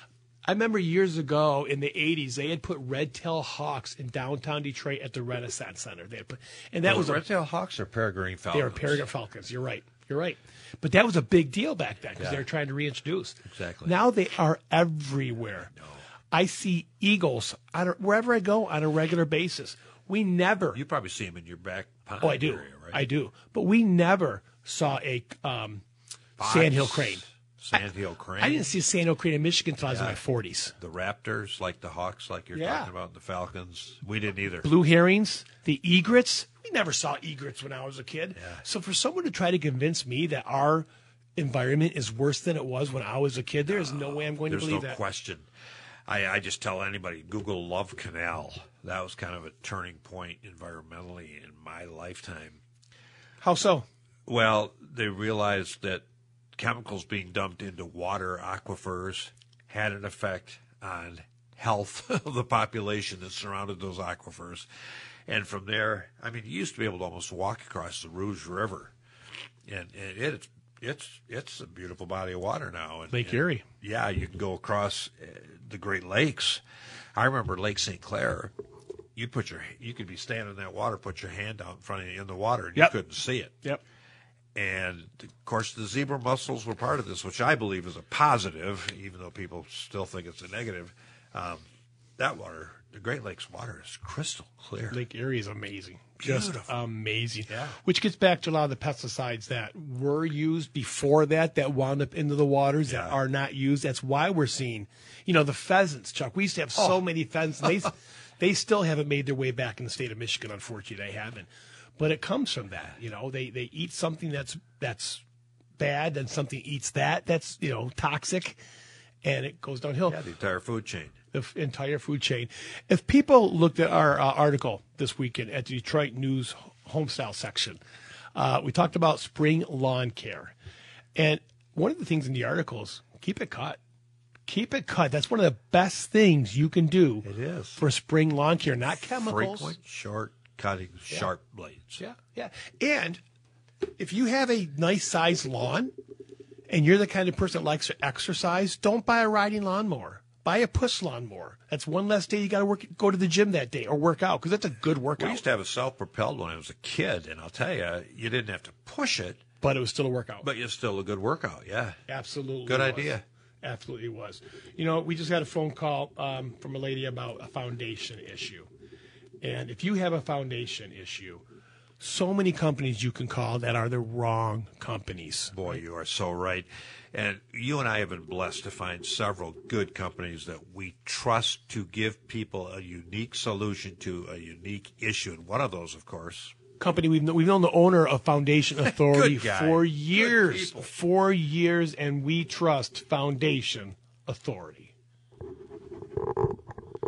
I remember years ago in the eighties, they had put red-tailed hawks in downtown Detroit at the Renaissance Center. They had put, and that Well, was a red-tailed hawks or peregrine falcons? they were peregrine falcons. You're right. You're right. But that was a big deal back then because Yeah. they were trying to reintroduce. Exactly. Now they are everywhere. No. I see eagles on a, wherever I go on a regular basis. We never. You probably see them in your back pond oh, I do. area, right? I do. But we never saw a um, Fox, sandhill crane. Sandhill crane. I didn't see a sandhill crane in Michigan until I was in Yeah. my forties. The raptors, like the hawks, like you're Yeah. talking about, the falcons. We didn't either. Blue herrings, the egrets. We never saw egrets when I was a kid. Yeah. So for someone to try to convince me that our environment is worse than it was when I was a kid, there is no way I'm going to There's believe no that. question. I, I just tell anybody, Google Love Canal. That was kind of a turning point environmentally in my lifetime. How so? Well, they realized that chemicals being dumped into water aquifers had an effect on health of the population that surrounded those aquifers. And from there, I mean, you used to be able to almost walk across the Rouge River. And, and it's it's it's a beautiful body of water now. And, Lake and, Erie. Yeah, you can go across uh, the Great Lakes. I remember Lake Saint Clair. You put your you could be standing in that water, put your hand out in front of you in the water, and Yep. you couldn't see it. Yep. And of course, the zebra mussels were part of this, which I believe is a positive, even though people still think it's a negative. Um, that water, the Great Lakes water, is crystal clear. Lake Erie is amazing. Just Beautiful. amazing. Yeah. Which gets back to a lot of the pesticides that were used before that, that wound up into the waters that Yeah. are not used. That's why we're seeing, you know, the pheasants, Chuck. We used to have so Oh. many pheasants. They, they still haven't made their way back in the state of Michigan, unfortunately. They haven't. But it comes from that. You know, they, they eat something that's that's bad, and something eats that that's, you know, toxic, and it goes downhill. Yeah, the entire food chain. The f- entire food chain. If people looked at our uh, article this weekend at the Detroit News Homestyle section, uh, we talked about spring lawn care. And one of the things in the article is keep it cut. Keep it cut. That's one of the best things you can do It is. for spring lawn care, not chemicals. Frequent, short cutting, sharp blades. Yeah, yeah. And if you have a nice sized lawn and you're the kind of person that likes to exercise, don't buy a riding lawnmower. Buy a push lawnmower. That's one less day you got to work, go to the gym that day or work out because that's a good workout. We used to have a self-propelled when I was a kid, and I'll tell you, you didn't have to push it, but it was still a workout. but it's still a good workout. Yeah, Absolutely. good was. idea. Absolutely was. You know, we just got a phone call um, from a lady about a foundation issue. And if you have a foundation issue, so many companies you can call that are the wrong companies. Boy, you are so right. And you and I have been blessed to find several good companies that we trust to give people a unique solution to a unique issue. And one of those, of course, Company we've known, we've known the owner of Foundation Authority Good guy. for Good years, people. four years, and we trust Foundation Authority.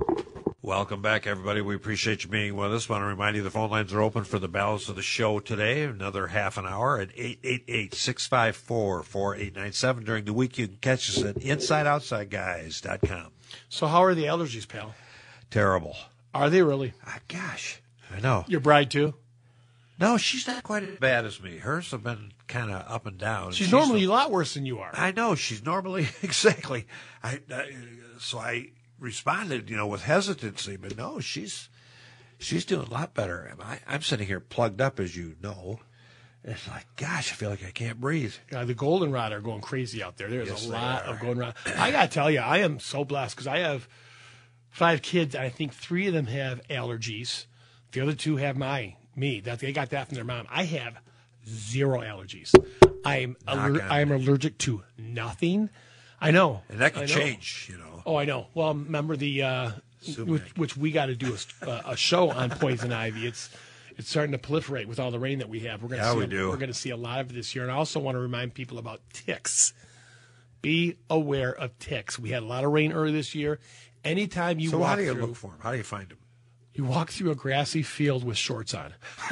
Welcome back, everybody. We appreciate you being with us. Want to remind you the phone lines are open for the balance of the show today, another half an hour at eight eight eight, six five four, four eight nine seven. During the week, you can catch us at inside outside guys dot com. So how are the allergies, pal? Terrible. Are they really? Ah, gosh, I know. Your bride, too? No, she's not quite as bad as me. Hers have been kind of up and down. She's, she's normally a lot worse than you are. I know. She's normally, exactly. I, I So I... responded, you know, with hesitancy, but no, she's she's doing a lot better. I, I'm sitting here plugged up, as you know. It's like, gosh, I feel like I can't breathe. Yeah, the goldenrod are going crazy out there. There's Yes, a they lot are. of goldenrod. I got to tell you, I am so blessed because I have five kids. And I think three of them have allergies. The other two have my me. That they got that from their mom. I have zero allergies. I'm aller- I'm allergic to nothing. I know, And that can I know. change, you know. Oh, I know. Well, remember the uh, which, which we got to do a, a show on poison ivy. It's it's starting to proliferate with all the rain that we have. We're going Yeah, see we a, do. We're going to see a lot of it this year. And I also want to remind people about ticks. Be aware of ticks. We had a lot of rain earlier this year. Anytime you So walk how do you through, look for them? How do you find them? you walk through a grassy field with shorts on.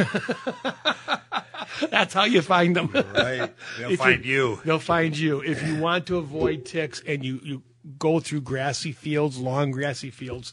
That's how you find them. Right. They'll If find you. They'll find you. If you want to avoid ticks and you, you go through grassy fields, long grassy fields,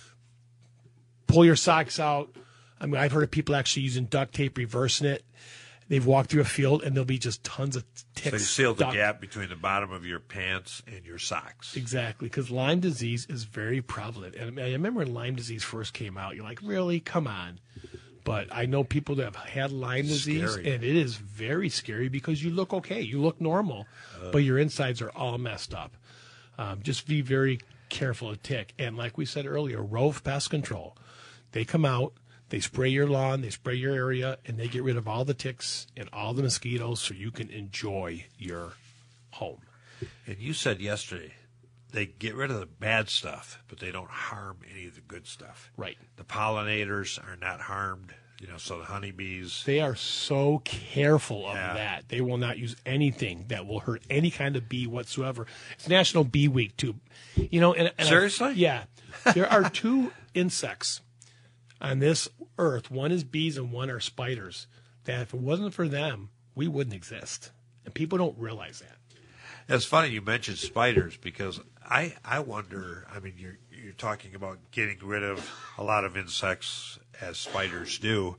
pull your socks out. I mean, I've heard of people actually using duct tape, reversing it. They've walked through a field and there'll be just tons of ticks. So you seal the stuck. gap between the bottom of your pants and your socks. Exactly, because Lyme disease is very prevalent. And I remember when Lyme disease first came out, you're like, really? Come on. But I know people that have had Lyme disease, Scary. and it is very scary because you look okay. You look normal, uh, but your insides are all messed up. Um, just be very careful of tick. And like we said earlier, Rove Pest Control, they come out, they spray your lawn, they spray your area, and they get rid of all the ticks and all the mosquitoes so you can enjoy your home. And you said yesterday they get rid of the bad stuff, but they don't harm any of the good stuff. Right. The pollinators are not harmed, you know, so the honeybees. They are so careful of Yeah. that. They will not use anything that will hurt any kind of bee whatsoever. It's National Bee Week, too. You know, and, and I- Seriously? yeah. There are two insects on this earth. One is bees and one are spiders. That if it wasn't for them, we wouldn't exist. And people don't realize that. It's funny you mentioned spiders because I, I wonder, I mean, you're, you're talking about getting rid of a lot of insects as spiders do,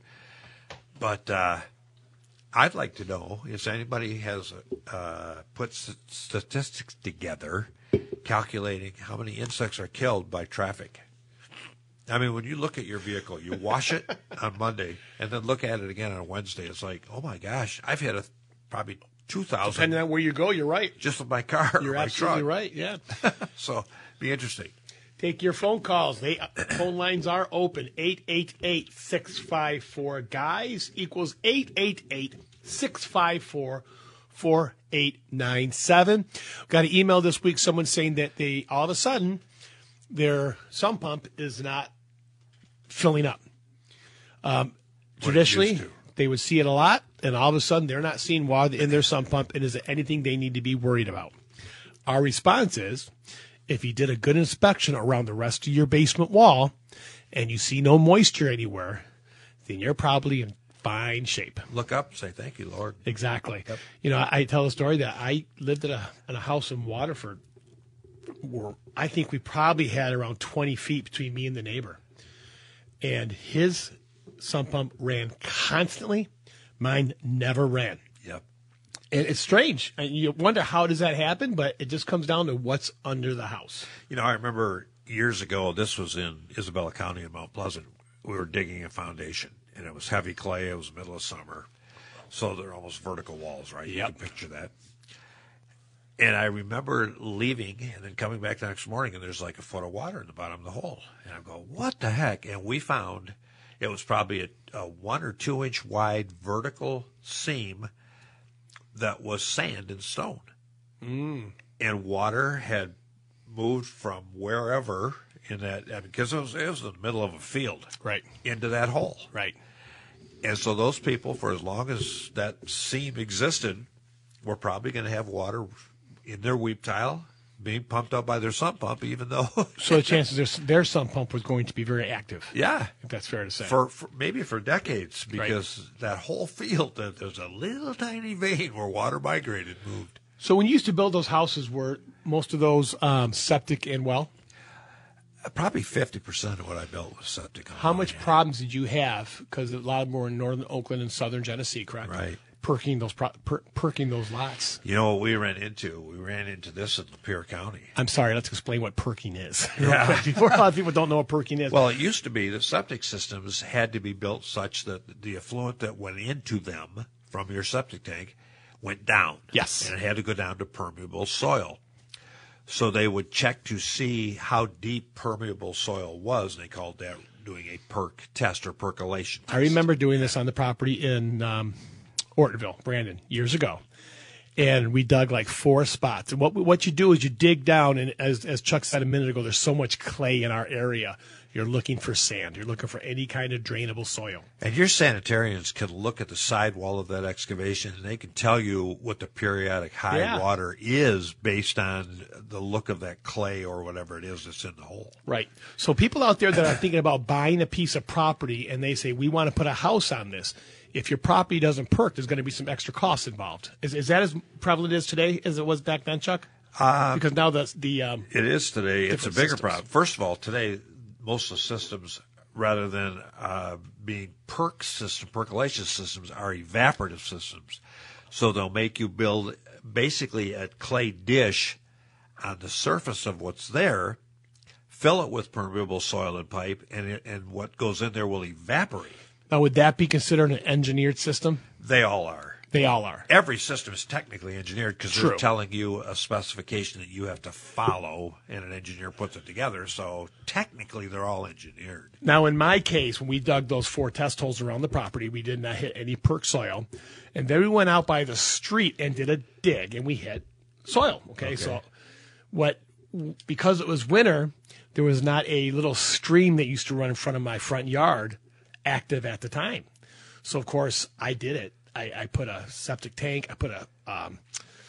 but uh, I'd like to know if anybody has uh, put st- statistics together calculating how many insects are killed by traffic. I mean, when you look at your vehicle, you wash it on Monday and then look at it again on Wednesday. It's like, oh my gosh, I've had a, probably two thousand. Depending on where you go, you're right. Just with my car. You're my absolutely truck. right, yeah. So, be interesting. Take your phone calls. They phone lines are open. eight eight eight, six five four guys equals eight eight eight, six five four, four eight nine seven. Got an email this week, someone saying that they all of a sudden their sump pump is not filling up. Um, What it traditionally, used to. they would see it a lot, and all of a sudden they're not seeing water in their sump pump, and is it anything they need to be worried about? Our response is, if you did a good inspection around the rest of your basement wall and you see no moisture anywhere, then you're probably in fine shape. Look up and say, thank you, Lord. Exactly. You know, I, I tell a story that I lived in a, in a house in Waterford where I think we probably had around twenty feet between me and the neighbor. And his sump pump ran constantly. Mine never ran. Yep. And it's strange. And you wonder how does that happen, but it just comes down to what's under the house. You know, I remember years ago, this was in Isabella County in Mount Pleasant. We were digging a foundation, and it was heavy clay. It was the middle of summer. So they're almost vertical walls, right? You Yep. can picture that. And I remember leaving and then coming back the next morning, and there's like a foot of water in the bottom of the hole. And I go, what the heck? And we found it was probably a, a one or two inch wide vertical seam that was sand and stone. Mm. And water had moved from wherever in that, because it was, it was in the middle of a field, Right. into that hole. Right. And so those people, for as long as that seam existed, were probably going to have water in their weep tile being pumped up by their sump pump, even though. So the chances their, their sump pump was going to be very active. Yeah. If that's fair to say. For, for maybe for decades, because right. that whole field, there's a little tiny vein where water migrated, moved. So when you used to build those houses, were most of those um, septic and well? Uh, probably fifty percent of what I built was septic. How much yeah. problems did you have? Because a lot more in northern Oakland and southern Genesee, correct? Right. Perking those pro- per- perking those lots. You know what we ran into? We ran into this in Lapeer County. I'm sorry. Let's explain what perking is. Yeah. Before a lot of people don't know what perking is. Well, it used to be that septic systems had to be built such that the effluent that went into them from your septic tank went down. Yes. And it had to go down to permeable soil. So they would check to see how deep permeable soil was, and they called that doing a perk test or percolation test. I remember doing this on the property in um, Ortonville, Brandon, years ago. And we dug like four spots. And what what you do is you dig down, and as as Chuck said a minute ago, there's so much clay in our area. You're looking for sand. You're looking for any kind of drainable soil. And your sanitarians can look at the sidewall of that excavation, and they can tell you what the periodic high Yeah. water is based on the look of that clay or whatever it is that's in the hole. Right. So people out there that are thinking about buying a piece of property and they say, we want to put a house on this. If your property doesn't perk, there's going to be some extra costs involved. Is is that as prevalent as today as it was back then, Chuck? Uh, because now the the um, it is today. It's a different bigger systems. problem. First of all, today most of the systems, rather than uh, being perk system percolation systems, are evaporative systems. So they'll make you build basically a clay dish on the surface of what's there, fill it with permeable soil and pipe, and it, and what goes in there will evaporate. Now, would that be considered an engineered system? They all are. They all are. Every system is technically engineered because True. they're telling you a specification that you have to follow, and an engineer puts it together. So technically, they're all engineered. Now, in my case, when we dug those four test holes around the property, we did not hit any perk soil. And then we went out by the street and did a dig, and we hit soil. Okay, Okay. so what? Because it was winter, there was not a little stream that used to run in front of my front yard active at the time. So, of course, I did it. I, I put a septic tank. I put a um,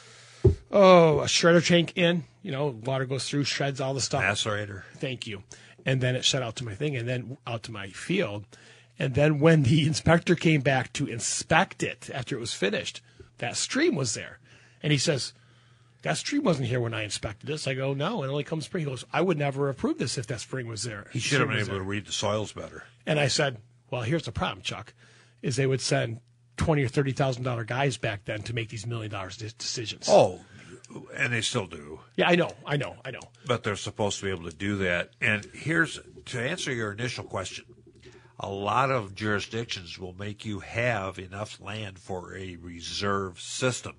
oh a shredder tank in. You know, water goes through, shreds all the stuff. Macerator. Thank you. And then it shut out to my thing, and then out to my field. And then when the inspector came back to inspect it after it was finished, that stream was there. And he says, that stream wasn't here when I inspected this. I go, no, it only comes spring. He goes, I would never approve this if that spring was there. He should have been Stream was able there. to read the soils better. And I said, well, here's the problem, Chuck, is they would send twenty or thirty thousand dollar guys back then to make these million dollars de- decisions. Oh, and they still do. Yeah, I know, I know, I know. But they're supposed to be able to do that. And here's to answer your initial question. A lot of jurisdictions will make you have enough land for a reserve system.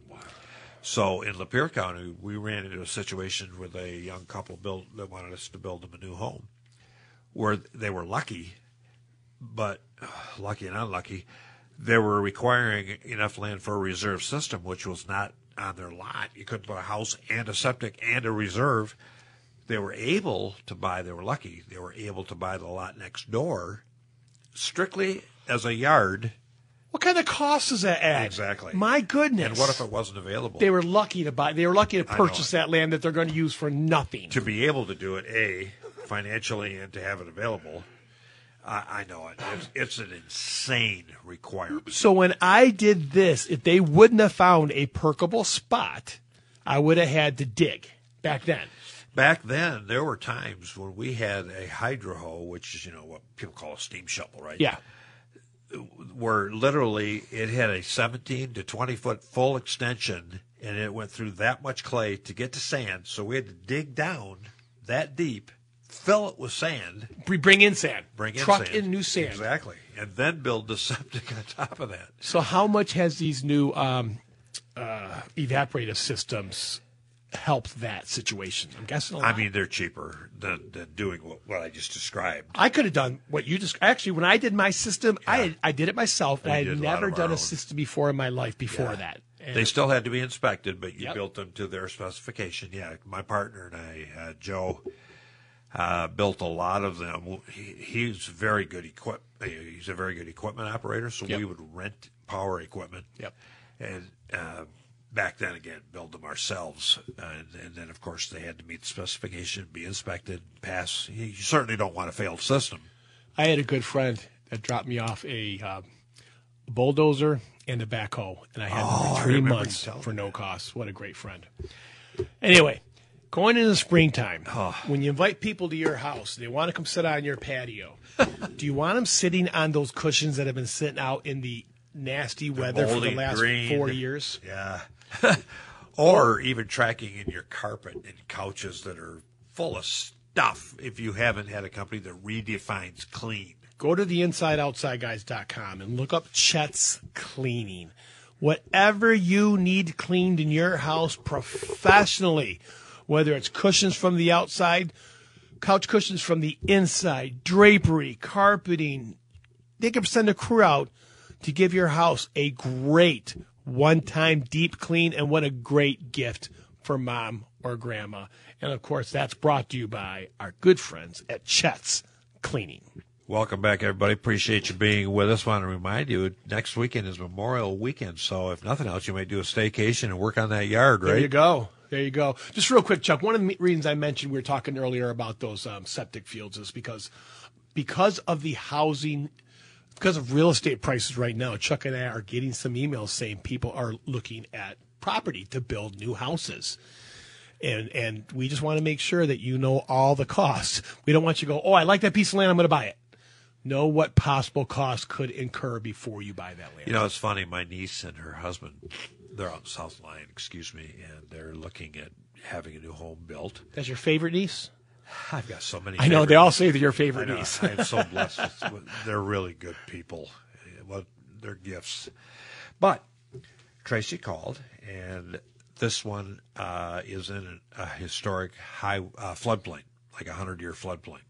So in Lapeer County, we ran into a situation with a young couple built that wanted us to build them a new home, where they were lucky, but uh, lucky and unlucky, they were requiring enough land for a reserve system, which was not on their lot. You couldn't put a house and a septic and a reserve. They were able to buy, they were lucky, they were able to buy the lot next door strictly as a yard. What kind of cost does that add? Exactly. My goodness. And what if it wasn't available? They were lucky to buy. They were lucky to I know purchase it. that land that they're going to use for nothing. To be able to do it, A, financially, and to have it available. I, I know it. It's, it's an insane requirement. So when I did this, if they wouldn't have found a perkable spot, I would have had to dig back then. Back then, there were times when we had a hydro hoe, which is, you know, what people call a steam shovel, right? Yeah. Where literally it had a seventeen to twenty foot full extension, and it went through that much clay to get to sand. So we had to dig down that deep, fill it with sand. We bring in sand. Bring in Truck sand. in new sand. Exactly. And then build the septic on top of that. So how much has these new um, uh, evaporative systems helped that situation? I'm guessing a lot. I mean, they're cheaper than, than doing what, what I just described. I could have done what you just actually when I did my system. I had, I did it myself, and We I did had a lot never of our done a own. system before in my life before Yeah. that. And They still had to be inspected, but you Yep. built them to their specification. Yeah, my partner and I, uh, Joe, uh, built a lot of them. He, he's very good equip. He's a very good equipment operator, so Yep. we would rent power equipment. Yep. And uh, back then, again, build them ourselves. And, and then, of course, they had to meet the specification, be inspected, pass. You certainly don't want a failed system. I had a good friend that dropped me off a uh, bulldozer and a backhoe, and I had Oh, them I for three remember months you telling for me no that. cost. What a great friend. Anyway, going into the springtime, Oh. when you invite people to your house, they want to come sit on your patio. Do you want them sitting on those cushions that have been sitting out in the nasty weather for the moldy last green. four years? Yeah. Or even tracking in your carpet and couches that are full of stuff if you haven't had a company that redefines clean. Go to the inside outside guys dot com and look up Chet's Cleaning. Whatever you need cleaned in your house professionally, whether it's cushions from the outside, couch cushions from the inside, drapery, carpeting, they can send a crew out to give your house a great one-time deep clean, and what a great gift for mom or grandma. And, of course, that's brought to you by our good friends at Chet's Cleaning. Welcome back, everybody. Appreciate you being with us. Want to remind you, next weekend is Memorial Weekend, so if nothing else, you may do a staycation and work on that yard, right? There you go. There you go. Just real quick, Chuck, one of the reasons I mentioned we were talking earlier about those um, septic fields is because because of the housing, because of real estate prices right now, Chuck and I are getting some emails saying people are looking at property to build new houses. And and we just want to make sure that you know all the costs. We don't want you to go, oh, I like that piece of land, I'm going to buy it. Know what possible costs could incur before you buy that land. You know, it's funny. My niece and her husband, they're on the South Line, excuse me, and they're looking at having a new home built. That's your favorite niece? I've got so many. I know, favorite they all nieces. say they're your I favorite know. niece. I'm so blessed. With, with, they're really good people. Well, they're gifts. But Tracy called, and this one uh, is in a, a historic high uh, floodplain, like a hundred-year floodplain.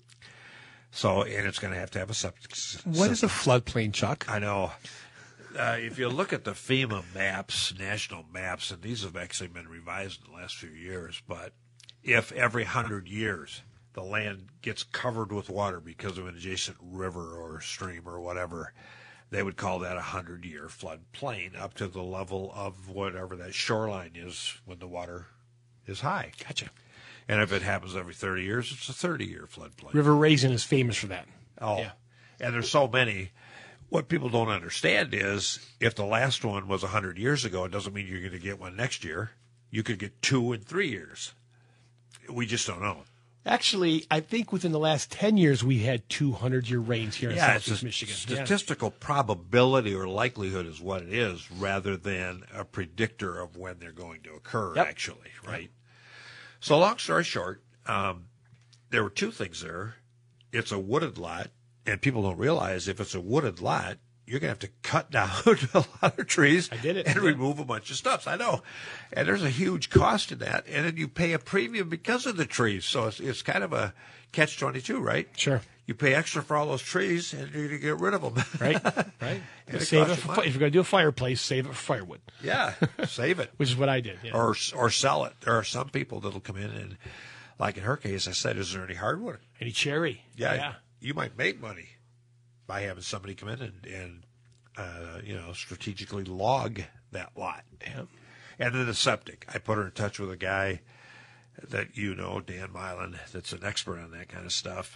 So, and it's going to have to have a septic system. What is a floodplain, Chuck? I know. Uh, if you look at the FEMA maps, national maps, and these have actually been revised in the last few years, but if every hundred years the land gets covered with water because of an adjacent river or stream or whatever, they would call that a hundred-year floodplain up to the level of whatever that shoreline is when the water is high. Gotcha. And if it happens every thirty years, it's a thirty-year floodplain. River Raisin is famous for that. Oh, Yeah. and there's so many. What people don't understand is if the last one was one hundred years ago, it doesn't mean you're going to get one next year. You could get two in three years. We just don't know. Actually, I think within the last ten years, we had two hundred-year rains here in Yeah, it's Southeast a Michigan. Yeah. statistical probability or likelihood is what it is rather than a predictor of when they're going to occur, Yep. actually, right? So long story short, um, there were two things there. It's a wooded lot, and people don't realize if it's a wooded lot, you're going to have to cut down a lot of trees I did it. and Yeah. remove a bunch of stumps. I know. And there's a huge cost in that. And then you pay a premium because of the trees. So it's, it's kind of a catch twenty-two, right? Sure. You pay extra for all those trees, and you're going to get rid of them. Right? Right? And it Save it costs for, you fi- money. if you're going to do a fireplace, save it for firewood, Yeah, save it. which is what I did. Yeah. Or or sell it. There are some people that'll come in and, like in her case, I said, is there any hardwood? Any cherry. Yeah, Yeah. you might make money by having somebody come in and, and uh, you know, strategically log that lot. Yeah. And then the septic. I put her in touch with a guy that you know, Dan Milan, that's an expert on that kind of stuff,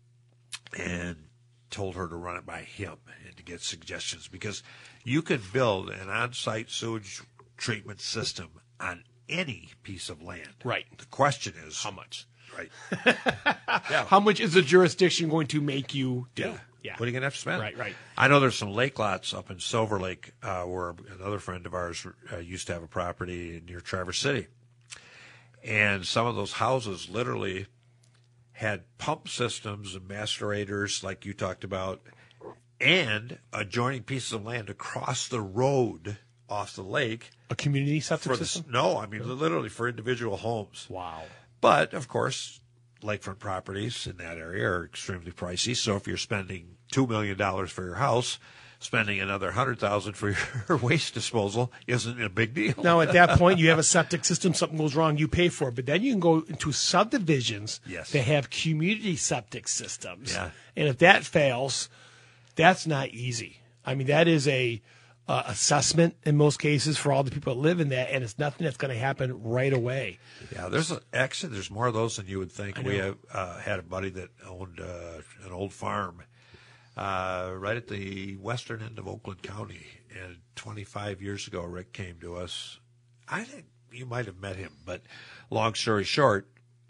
and told her to run it by him and to get suggestions because you can build an on-site sewage treatment system on any piece of land. Right. The question is How much? right. How much is the jurisdiction going to make you do? Yeah. Yeah. What are you going to have to spend? Right, right. I know there's some lake lots up in Silver Lake uh, where another friend of ours uh, used to have a property near Traverse City. And some of those houses literally had pump systems and macerators like you talked about and adjoining pieces of land across the road off the lake. A community septic For the, system? no, I mean literally for individual homes. Wow. But, of course, lakefront properties in that area are extremely pricey. So if you're spending two million dollars for your house, spending another one hundred thousand dollars for your waste disposal isn't a big deal. Now, at that point, you have a septic system, something goes wrong, you pay for it. But then you can go into subdivisions Yes. that have community septic systems. Yeah. And if that fails, that's not easy. I mean, that is a uh, assessment in most cases for all the people that live in that, and it's nothing that's going to happen right away. Yeah, there's a, actually there's more of those than you would think. I We know. have, uh, had a buddy that owned uh, an old farm uh, right at the western end of Oakland County, and twenty-five years ago, Rick came to us. I think you might have met him, but long story short,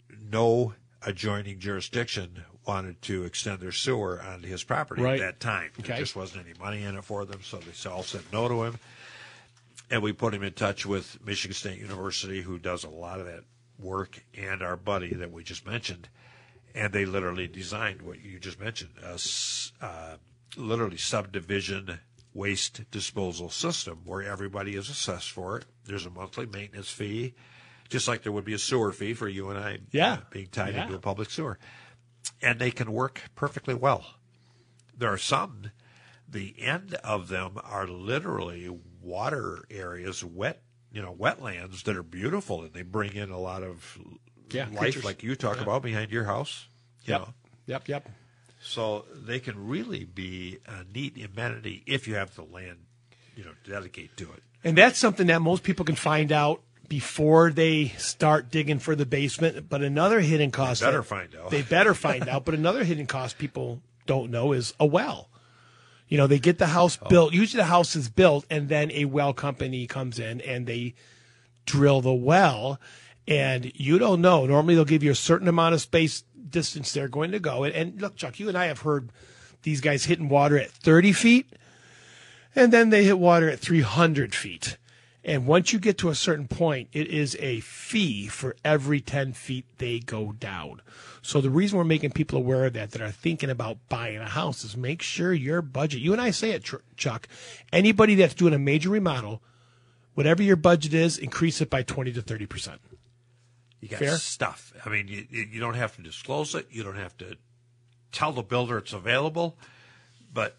no adjoining jurisdiction wanted to extend their sewer onto his property Right. at that time. Okay. There just wasn't any money in it for them, so they all said no to him. And we put him in touch with Michigan State University, who does a lot of that work, and our buddy that we just mentioned. And they literally designed what you just mentioned, a s- uh, literally subdivision waste disposal system where everybody is assessed for it. There's a monthly maintenance fee, just like there would be a sewer fee for you and I Yeah. uh, being tied Yeah. into a public sewer. And they can work perfectly well. There are some, the end of them are literally water areas, wet, you know, wetlands that are beautiful, and they bring in a lot of Yeah, life, creatures. like you talk Yeah. about behind your house. You Yep. know. Yep. Yep. So they can really be a neat amenity if you have the land, you know, to dedicate to it. And that's something that most people can find out before they start digging for the basement. But another hidden cost, They better that- find out. They better find out. But another hidden cost people don't know is a well. You know, they get the house Oh. built. Usually the house is built, and then a well company comes in and they drill the well. And you don't know. Normally they'll give you a certain amount of space distance they're going to go. And, and look, Chuck, you and I have heard these guys hitting water at thirty feet, and then they hit water at three hundred feet. And once you get to a certain point, it is a fee for every ten feet they go down. So the reason we're making people aware of that, that are thinking about buying a house, is make sure your budget, you and I say it, Tr- Chuck, anybody that's doing a major remodel, whatever your budget is, increase it by twenty to thirty percent. You got Fair? stuff. I mean, you, you don't have to disclose it. You don't have to tell the builder it's available. But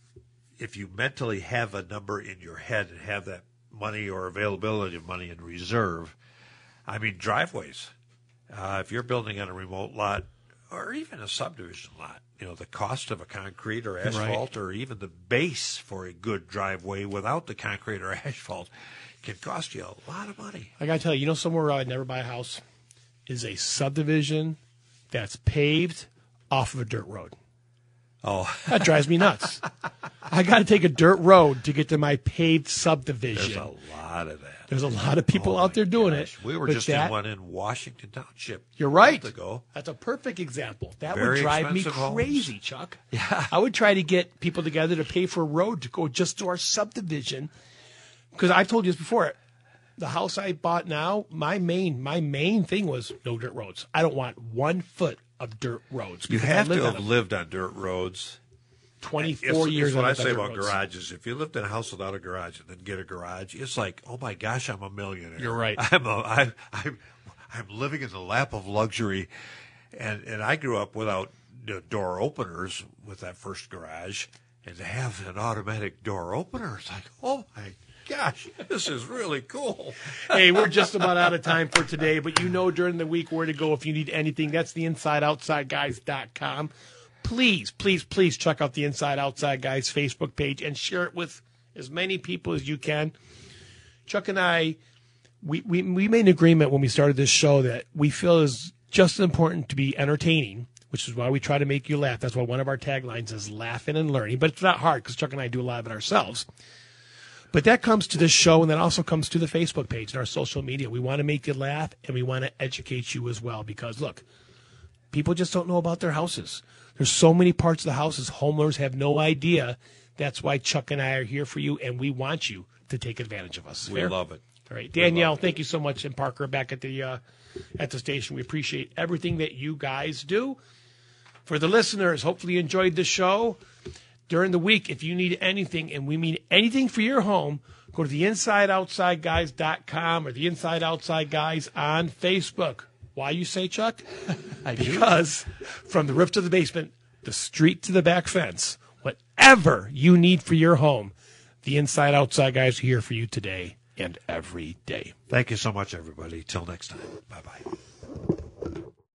if you mentally have a number in your head and have that money or availability of money in reserve, I mean, driveways. Uh, if you're building on a remote lot or even a subdivision lot, you know, the cost of a concrete or asphalt or even the base for a good driveway without the concrete or asphalt can cost you a lot of money. I got to tell you, you know somewhere I'd never buy a house is a subdivision that's paved off of a dirt road. Oh, That drives me nuts. I got to take a dirt road to get to my paved subdivision. there's a lot of that. There's a lot of people Oh, out there doing gosh. it. We were but just that- in one in Washington Township. You're right. A month ago. That's a perfect example. That would Very drive me expensive homes. crazy, Chuck. Yeah. I would try to get people together to pay for a road to go just to our subdivision. Because I've told you this before. The house I bought now, my main my main thing was no dirt roads. I don't want one foot of dirt roads. You because I have to lived on have them. lived on dirt roads. twenty-four It's- years. It's what I I lived on say dirt about roads. garages. If you lived in a house without a garage and then get a garage, it's like, oh my gosh, I'm a millionaire. You're right. I'm a, I, I'm, I'm living in the lap of luxury, and and I grew up without the door openers with that first garage, and to have an automatic door opener, it's like, oh my gosh, this is really cool. Hey, we're just about out of time for today, but you know during the week where to go if you need anything. That's the inside outside guys dot com. Please, please, please check out the Inside Outside Guys Facebook page and share it with as many people as you can. Chuck and I, we, we, we made an agreement when we started this show that we feel is just as important to be entertaining, which is why we try to make you laugh. That's why one of our taglines is laughing and learning. But it's not hard because Chuck and I do a lot of it ourselves. But that comes to this show, and that also comes to the Facebook page and our social media. We want to make you laugh, and we want to educate you as well. Because, look, people just don't know about their houses. There's so many parts of the houses homeowners have no idea. That's why Chuck and I are here for you, and we want you to take advantage of us. We Fair? love it. All right, We Danielle, love it. thank you so much, and Parker back at the uh, at the station. We appreciate everything that you guys do. For the listeners, hopefully you enjoyed the show. During the week, if you need anything, and we mean anything for your home, go to the inside outside guys dot com or the Inside Outside Guys on Facebook. Why you say, Chuck? I do. Because from the roof to the basement, the street to the back fence, whatever you need for your home, the Inside Outside Guys are here for you today and every day. Thank you so much, everybody. Till next time. Bye-bye.